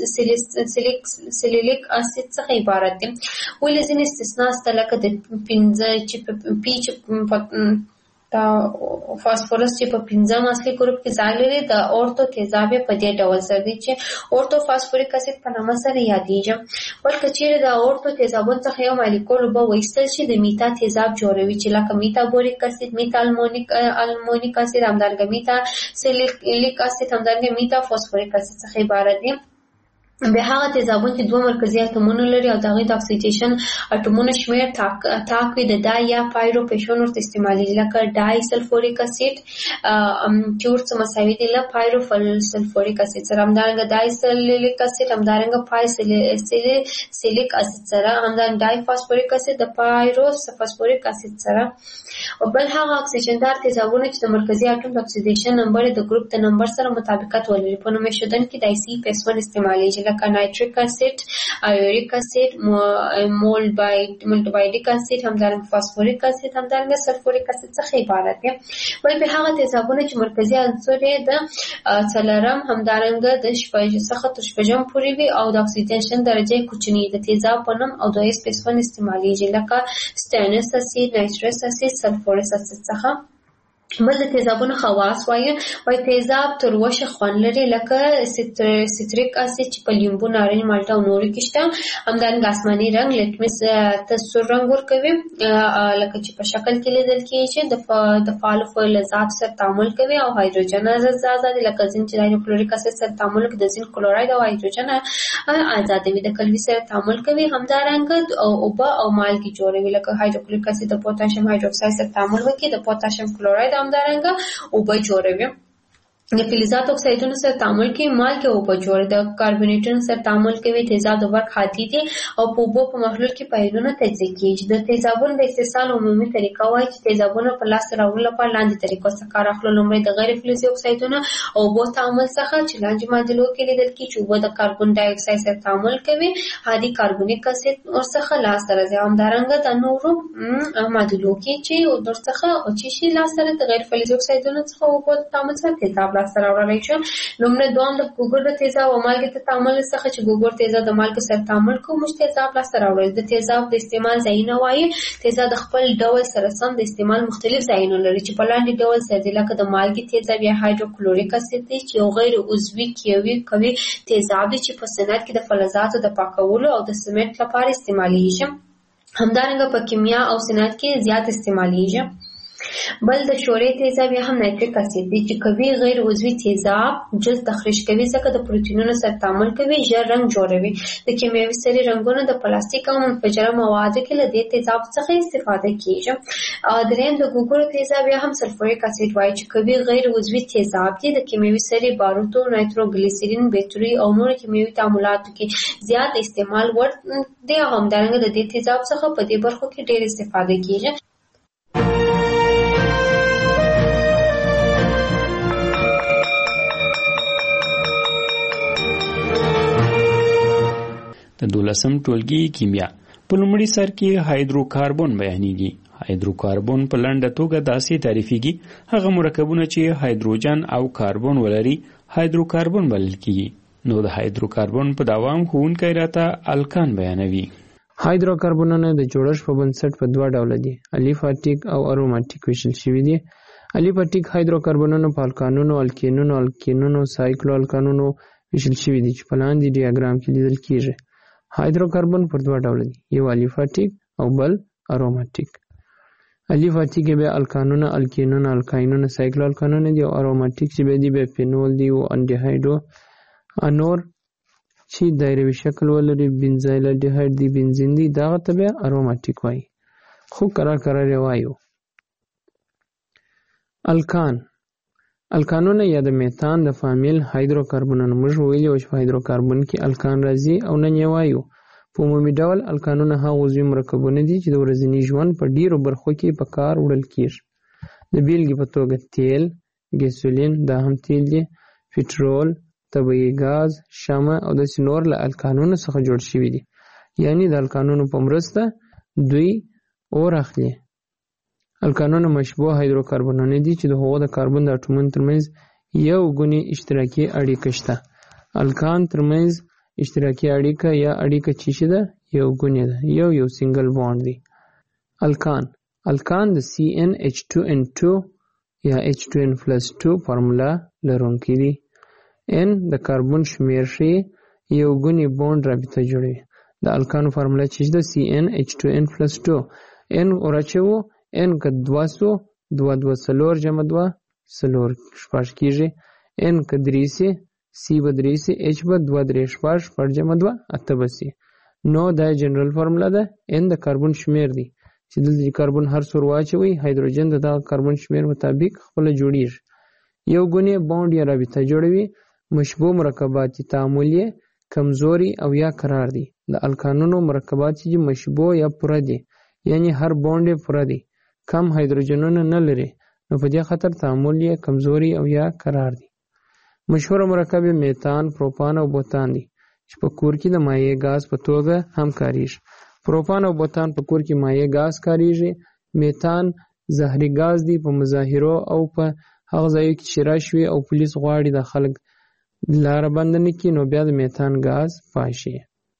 سیلیک اسید څخه عبارت دي. ولې ځینې استثناء شته لکه د پنځه چې پی چې دا فاسفورس چې په پنځم اصلي ګروپ کې ځای لري د اورتو تیزاب په دې ډول سره دي چې اورتو فاسفوریک اسید په نامه سره یادېږي. بلکې چیرې د اورتو تیزابونو څخه یو مالیکول اوبه وایستل شي د میتا تیزاب جوړوي چې لکه میتا بوریک اسید، میتا المونیک المونیک اسید، همدارنګه میتا سیلیک اسید، همدارنګه میتا فاسفوریک اسید څخه عبارت دي. بیا هغه تیزابونه چې دوه مرکزي اتومونه لري او د هغې د اکسیدیشن اتومونو شمېر تاک وي د ډای یا پایرو پیشون ورته استعمالیږي لکه ډای سلفوریک اسید چې ورته مساوي دي له پایرو سلفوریک اسید سره، همدارنګه ډای سلیلیک اسید، همدارنګه پای سیلیک اسید سره، همدارنګه ډای فاسفوریک اسید د پایرو فاسفوریک اسید سره. او بل هغه اکسیجندار تیزابونه چې د مرکزي اتوم د اکسیدیشن نمبر د ګروپ د نمبر سره مطابقت ولري په نومیشدنه کې د آی سی پیس ون استعمالیږي لکه نایتریک اسید، ایوریک اسید، مولټبایډیک اسید، همدارنګه فاسفوریک اسید، همدارنګه سلفوریک اسید څخه عبارت دي. بل به هغه تیزابونه چې مرکزي عنصر یې د څلورم همدارنګه د شپږ څخه تر شپږم پورې وي او د اکسیدیشن درجه کوچنی د تیزاب په نوم او د اس پیس ون استعمالیږي لکه سټینس اسید، نایترس اسید، سلفورس اسید څخه. بل د تیزابونو خواص وایي وایي تیزاب تروشه خوند لري لکه سیتریک اسید چې په لیمبو، نارنج، مالټه او نورو کې شته. همدارنګه آسماني رنګ لیټمس ته سور رنګ ورکوي لکه چې په شکل کې لیدل کېږي. د فعالو فلزاتو سره تعامل کوي او هایدروجن آزاد دي لکه زین چې د هایدروکلوریک اسید سره تعامل کوي د زین کلوراید او هایدروجن آزادوي. د کلوي سره تعامل کوي. همدارنګه اوبه او مالګې جوړوي لکه هایدروکلوریک اسید د پوتاشیم هایدروکساید سره تعامل وکړي د پوتاشیم کلوراید همدارنګه اوبه جوړوي. د فلزات اکسایدونو سره تعامل کوي، مالګې او اوبه جوړوي، د کاربونیټونو سره تعامل کوي، تیزاب د برق حادي دي او په اوبو په محلول کې په ایونونو تجزیه کیږي. د تیزابونو د استحصال عمومي طریقه وایي چې تیزابونه په لاس راوړلو لپاره لاندې طریقو څخه کار اخلو. لومړی د غیر فلزي اکسایدونو او اوبو تعامل څخه چې لاندې معادلو کې لیدل کیږي چې اوبه د کاربن ډای اکساید سره تعامل کوي، حادي کاربونیک اسید ورڅخه لاس راځي. همدارنګه د نورو معادلو کې چې ورڅخه او چې شي لاس سره د غیر فلزي اکسایدونو څخه اوبو تعامل سره تیزاب لاس راوړل شي. لومړی دوام د ګوګړ د تیزاب او مالګې ته تعامل څخه چې ګوګړ تیزاب د مالګې سره تعامل کوي، موږ تیزاب لاس راوړل. د تیزاب د استعمال ځایونه وایي تیزاب د خپل ډول سره سم د استعمال مختلف ځایونه لري چې په لاندې ډول سره دي، لکه د مالګې تیزاب یا هایدروکلوریک اسید دی چې یو غیر عضوي کیوي کوي تیزاب دی چې په صنعت کې د فلزاتو د پاکولو او د سمنټ لپاره استعمالیږي. همدارنګه په کیمیا او صنعت کې زیات استعمالیږي. بل د شورې تیزاب یا هم نایتریک اسید دی چې کوي غیر عضوي تیزاب جلد تخریش کوي ځکه د پروتینونو سره تعامل کوي، ژر رنګ جوړوي. د کیمیاوي سرې رنګونه د پلاستیک او منفجره موادو کې له دې تیزاب څخه استفاده کیږي. دریم د ګوګړو تیزاب یا هم سلفوریک اسید وایي چې کوي غیر عضوي تیزاب دی د کیمیاوي سرې، باروتو، نایتروګلیسرین، بیټري او نور کیمیاوي تعاملاتو کې زیات استعمال وړ دی. همدارنګه د دې تیزاب څخه په دې برخو کې ډېر استفاده کیږي. د دولسم ټولګي کیمیا په لومړي سر کې هایدروکاربن بیانېږي. هایدروکاربن په لنډه توګه داسې تعریفېږي: هغه مرکبونه چې هایدروجن او کاربن ولري هایدروکاربن بلل کېږي. نو د هایدروکاربن په دوام ښوونکی راته الکان بیانوي. هایدروکاربنونه د جوړښت په بنسټ په دوه ډوله دي: الیفاټیک او اروماتیک ویشل شوي دي. الیفاټیک هایدروکاربنونه په الکانونو، الکینونو، الکینونو، سایکلو الکانونو ویشل شوي دي چې په لاندې ډیاګرام کې لیدل کېږي. هایدروکاربن پر دوه ډوله دي، یو الیفاټیک او بل اروماتیک. الیفاټیک بیا الکانونه، الکینونه، الکاینونه، سایکلو الکانونه دي، او اروماتیک چې بیا دي بیا فینول دي او انډیهایډو انور چې دایروي شکل ولري، بنزایل الډیهایډ دی، بنزین دی، دغه ته بیا اروماتیک وایي. خو کرار کرار یې وایو. الکان الکانونه یا د میتان د فامیل هایدروکاربنونه. موږ ویلي وو چې په هایدروکاربن کې الکان راځي او نن یې وایو. په عمومي ډول الکانونه هغه عضوي مرکبونه دي چې د ورځني ژوند په ډیرو برخو کې په کار وړل کیږي. د بیلګې په توګه تیل، ګیسولین، دا هم تیل دی، پټرول، طبیعي ګاز، شمع او داسې نور له الکانونو څخه جوړ شوي دي. یعنی د الکانونو په مرسته دوی اور اخلي. الکانونه مشبوع هایدروکاربنونه دي چې د هغو د کاربن د اټومونو ترمنځ یو ګونې اشتراکي اړیکه شته. الکان ترمنځ اشتراکي اړیکه یا اړیکه چې شي ده یو ګونې ده، یو یو سنگل بانډ دی. الکان الکان د سی ان ایچ ټو ان ټو یا ایچ ټو ان پلس ټو فارمولا لرونکی دی. ان د کاربن شمیر ښیي، یو ګونې بانډ رابطه جوړوي. د الکانو فارمولا چې ده سی ان ایچ ټو ان پلس ټو. ان ورچوو ان که دوه سو، دوه دوه څلور جمع دوه څلور شپږ کېږي. ان که درې سي، سی به درې سي، ایچ به دوه درې شپږ، شپږ جمع دوه اته به سي. نو دا جنرال فارمولا ده. ان د کاربن شمیر دی چې دلته چې کاربن هر څور واچوي، هایدروجن د دغه کاربن شمیر مطابق خپله جوړیږي. یو ګونې بانډ یا رابطه جوړوي. مشبوع مرکبات تعامل یې کمزوري او یا قرار دي. د الکانونو مرکبات چې مشبوع یا پوره دي، یعنی هر بانډ یې پوره دی، کم هایدروجنونه نه لري، نو په دې خاطر تعامل یې کمزوري او یا قرار دي. مشهور مرکب میتان، پروپان او بوتان دي چې په کور کې د مایع غاز په توګه هم کاریږي. پروپان او بوتان په کور کې مایع غاز کاریږي. میتان زهري غاز دی. په مظاهرو او په هغه ځایو کې چې راشي او پولیس غواړي د خلک لاره بند نه کړي، نو بیا د میتان غاز پاشي.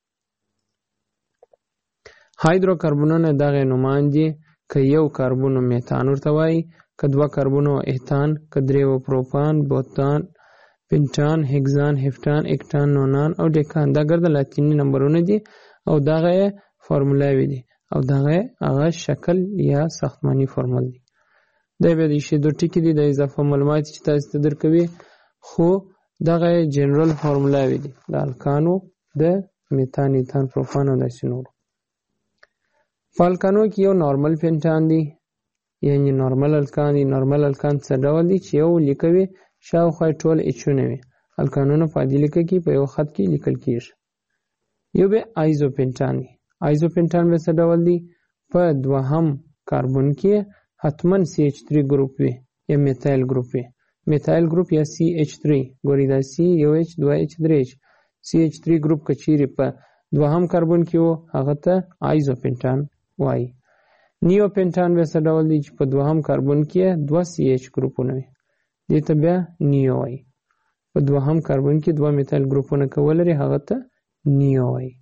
هایدروکاربنونه دغه نومان دي. که یو کاربونو میتان ورته وایي، که دوه کاربونو ایتان، که درېو پروپان، بوتان، پنټان، هگزان، هفتان، اکتان، نونان او ډیکان. دا ګرد لاتیني نمبرونه دي او دغه فارمولاوي دي او دغه هغه شکل یا ساختماني فارمول دي. دا بیا د شیدو ټکي دي، د اضافه معلومات چې تاسو ته درکوي، خو دغه جنرال فارمولاوي دي د الکانو، د میتان، ایتان، پروپان او داسې نورو. په الکانو کې یو نارمل پنټان دی، یعنی نارمل الکان دی. نارمل الکان څه ډول دی چې یو لیکوي شاوخوا ټول اچونه وي. الکانونه په عادي لیکه کې په یو خط کې لیکل کیږي. یو به آیزوپنټان دی. آیزوپنټان به څه ډول دی؟ په دوهم کاربن کې حتما سی ایچ تھری ګروپ وي یا میتایل ګروپ وي. میتایل ګروپ یا سی ایچ تھری، ګوري دا سی یو ایچ دوه ایچ درې ایچ. سی ایچ تھری ګروپ که چیرې په دوهم کاربن کې وو هغه ته آیزوپنټان وایي. نیوپنټان به څه ډول دی؟ چې په دوهم کاربن کې دوه سی ایچ ګروپونه وي، دې ته بیا نیو وایي. په دوهم کاربن کې دوه میتایل ګروپونه که ولري هغه ته نیو وایي.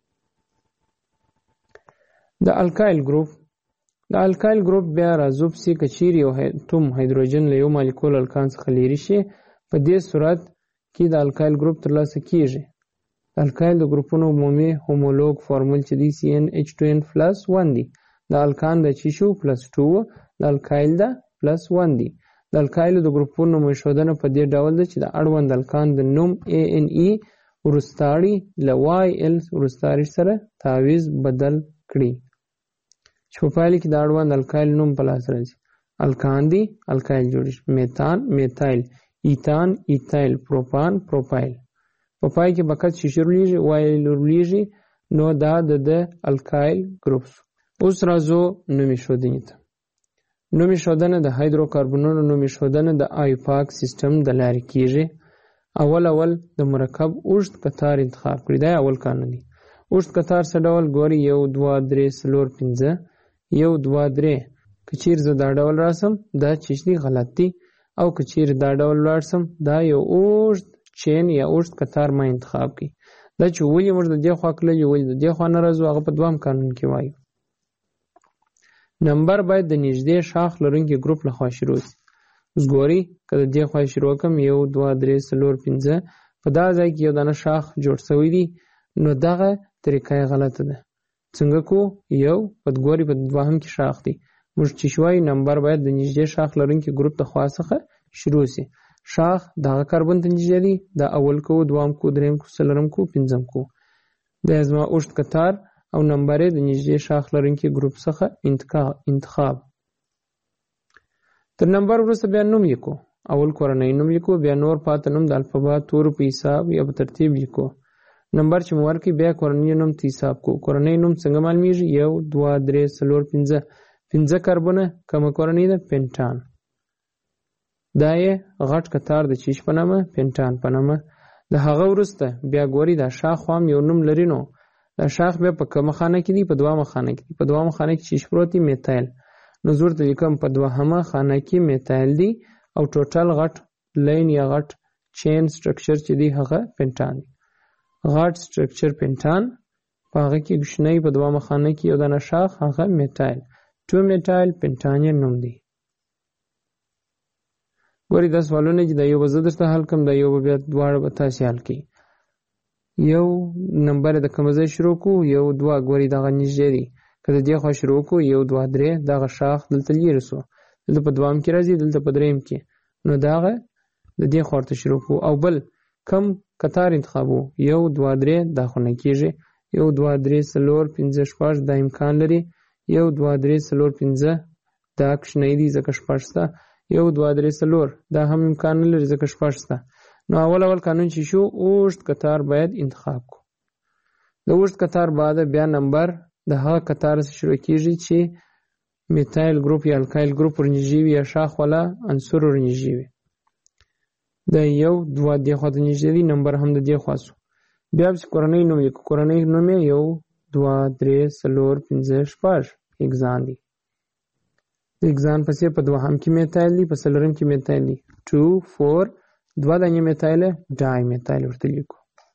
د الکایل ګروپ د الکایل ګروپ بیا راځو پسې که چیرې یو اتوم هایدروجن له یو مالیکول الکان څخه لرې شي په دې صورت کې د الکایل ګروپ ترلاسه کیږي. د الکایل د ګروپونو عمومي هومولوګ فارمول چې دی سی ان ایچ ټو ان پلس ون دی. د الکان د چې شو پلس ټو، د الکایل د پلس ون دی. د الکایلو د ګروپونو نوم ایښودنه په دې ډول ده چې د اړوند الکان د نوم ای ان ای وروستاړي له وای ال وروستاړي سره تعویض بدل کړي چې په پایله کې د اړوند الکایل نوم په لاس راځي. الکان دی الکایل جوړیږي. میتان میتایل، ایتان ایتایل، پروپان پروپایل. په پای کې بکت شیشه رلیږي، وایل رلیږي، نو دا د د الکایل ګروپ. اوس راځو نوم ایښودنې ته. نوم ایښودنه د هایدروکاربنونو نوم ایښودنه د آیوپاک سیستم د لارې کیږي. اول اول د مرکب اوږد قطار انتخاب کړي. دا اول قانون دی. اوږد قطار څه ډول؟ ګوري یو دوه درې څلور پنځه، یو دوه درې. که چیرې زه دا ډول راسم دا چې دی غلط دی، او که چیرې دا ډول لاړ سم دا یو اوږد چین یا اوږد قطار ما انتخاب کړي. دا چې ولې موږ د دې خوا کړلي ولې د دې خوا نه راځو هغه په دوهم قانون کې وایو. نمبر باید د نږدې شاخ لرونکي ګروپ لخوا شروع شي. اوس ګوري که د دې خوا شروع کړم یو دوه درې څلور پنځه، په دا ځای کې یو دانه شاخ جوړ شوی دی، نو دغه طریقه یې غلطه ده. څنګه کو؟ یو په ګوري په دوهم کې شاخ دی، موږ چې شوی نمبر باید د نږدې شاخ لرونکي ګروپ د خوا څخه شروع شي. شاخ دغه کاربن ته نږدې دی، دا اول کو، دویم کو، دریم کو، څلورم کو، پنځم کو. دا زما اوږد قطار او نمبر د نږدې شاخ لرونکي ګروپ څخه انتخاب. تر نمبر وروسته بیا نوم لیکو. اول کورنۍ نوم لیکو، بیا نور پاته نوم د الفبا تورو په حساب یا په ترتیب لیکو. نمبر چې مو ورکړي بیا کورنۍ نوم ته حساب کو. کورنۍ نوم څنګه معلومیږي؟ یو دوه درې څلور پنځه. پنځه کاربونه کومه کورنۍ ده؟ پنټان. دا یې غټ قطار د چیش په نامه پنټان په نامه. د هغه وروسته بیا ګوري دا شاخ هم یو نوم لري. نو دا شاخ بیا په کومه خانه کې دی؟ په دوامه خانه کې دی. په دوامه خانه کې چیش پروت دی؟ میتایل. نو زه ورته لیکم په دوهمه خانه کې میتایل دی او ټوټل غټ لین یا غټ چین سټرکچر چې دی هغه پنټان دی. غټ سټرکچر پنټان، په هغه کې کوچنی په دوامه خانه کې یو دانه شاخ هغه میتایل. ټو میتایل پنټان یې نوم دی. ګوري دا سوالونه چې دا یو به زه درته حل کړم، دا یو به بیا دواړه به تاسې حل کړئ. یو نمبر د کومه ځای شروع کړو؟ یو دوه. ګوري دغه نږدې دی. که د دې خوا شروع کړو یو دوه درې، دغه شاخ دلته لیرې سو، دلته په دوام کې راځي، دلته په دریم کې، نو دغه د دې خوا ورته شروع کړو. او بل کم قطار انتخابو؟ یو دوه درې، دا خو نه کېږي. یو دوه درې څلور پنځه شپږ، دا امکان لري. یو دوه درې څلور پنځه، دا کوچنی دی ځکه شپږ شته. یو دوه درې څلور، دا هم امکان نه لري ځکه شپږ شته. نو اول اول قانون چې شو اوږد قطار باید انتخاب کو. د اوږد قطار بعد بیا نمبر د هغه قطار څخه شروع کیږي چې میتایل ګروپ یا الکایل ګروپ ورنږدې وي یا شاخ والا عنصر ورنږدې وي. د یو دوه دې خوا ته نږدې دی، نمبر هم د دې خوا سو. بیا پسې کورنۍ نوم لیکو. کورنۍ نوم یې یو دوه درې څلور پنځه شپږ هیګزان دی. د هیګزان پسې په دوهم کې میتایل دی، په څلورم کې میتایل دی. ټو فور، دوه دانې میتایل، ډای میتایل ورته لیکو.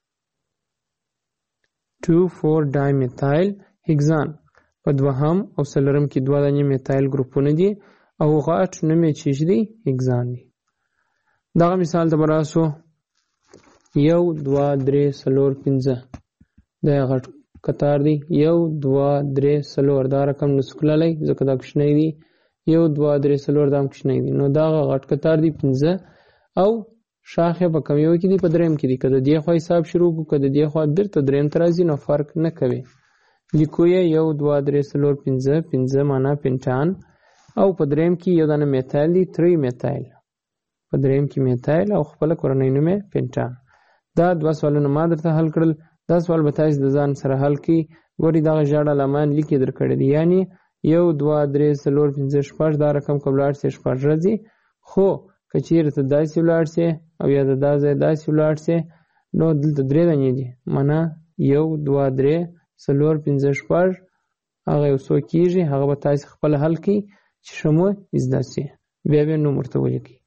ټو فور ډای میتایل هیګزان. په دوهم او څلورم کې دوه دانې میتایل ګروپونه دي او غټ نوم یې چې دی هیګزان دی. دغه مثال ته به راسو. یو دوه درې څلور پنځه، دا غټ قطار دی. یو دوه درې څلور، دا رقم نسو کړلی ځکه دا کوچنی دی. یو دوه درې څلور، دا هم کوچنی دی. نو دغه غټ قطار دی پنځه، او شاخ یې په کوم یو کې دی؟ په دریم کې دی. که د دې خوا حساب شروع کړو، که د دې خوا بیرته دریم ته راځي نو فرق نه کوي. لیکو یې یو دوه درې څلور پنځه، پنځه معنا پنټان، او په دریم کې یو دانه میتایل دی، تری میتایل. په په دریم کې میتایل او خپل کورنۍ نوم یې پینټان. دا دوه سوالونه ما درته حل کړل. دا سوال به تاسو د ځان سره حل کړئ. ګورئ دغه ژړه لامان لیکې درکړی دی، یعنی یو دوه درې څلور پنځه شپږ دا رقم که ولاړ سي شپږ راځي. خو که چیرې ته داسې ولاړ سي او یا د دا ځای داسې ولاړ سي نو دلته درې دانې دي، معنا یو دوه درې څلور پنځه شپږ هغه یو څو کېږي. هغه به تاسې خپله حل کړئ چې ښه مو زده سي. بیا بیا نوم ورته ولیکئ.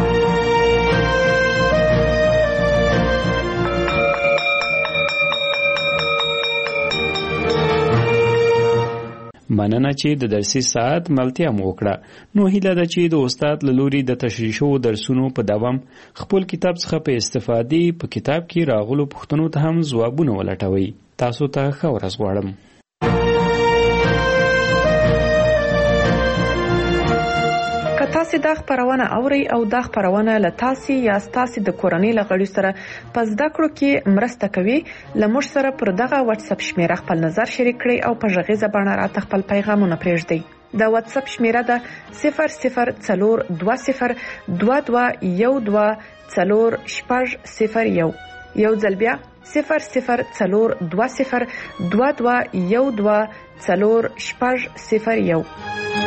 مننه چې د درسي ساعت ملتیا مو وکړه. نو هیله ده چې د استاد له لوري د تشریح شوو درسونو په دوام خپل کتاب څخه په استفادې په کتاب کې راغلو پوښتنو ته هم ځوابونه ولټوئ. تاسو ته ښه ورځ غواړم. که تاسو دا خبرونه اورئ او دا خبرونه له تاسو یا تاسو د کورنۍ له غړي سره په زده کړو کې مرسته کوي، لمر سره پر دغه واتس اپ شمیره خپل نظر شریک کړئ او په ژغیزه باندې راته خپل پیغامونه پرېږدئ. دا واتس اپ شمیره ده صفر صفر څلور دوه صفر دوه دوه یو دوه څلور شپږ صفر یو. یو ځل بیا صفر صفر څلور دوه صفر دوه دوه یو دوه څلور شپږ صفر یو.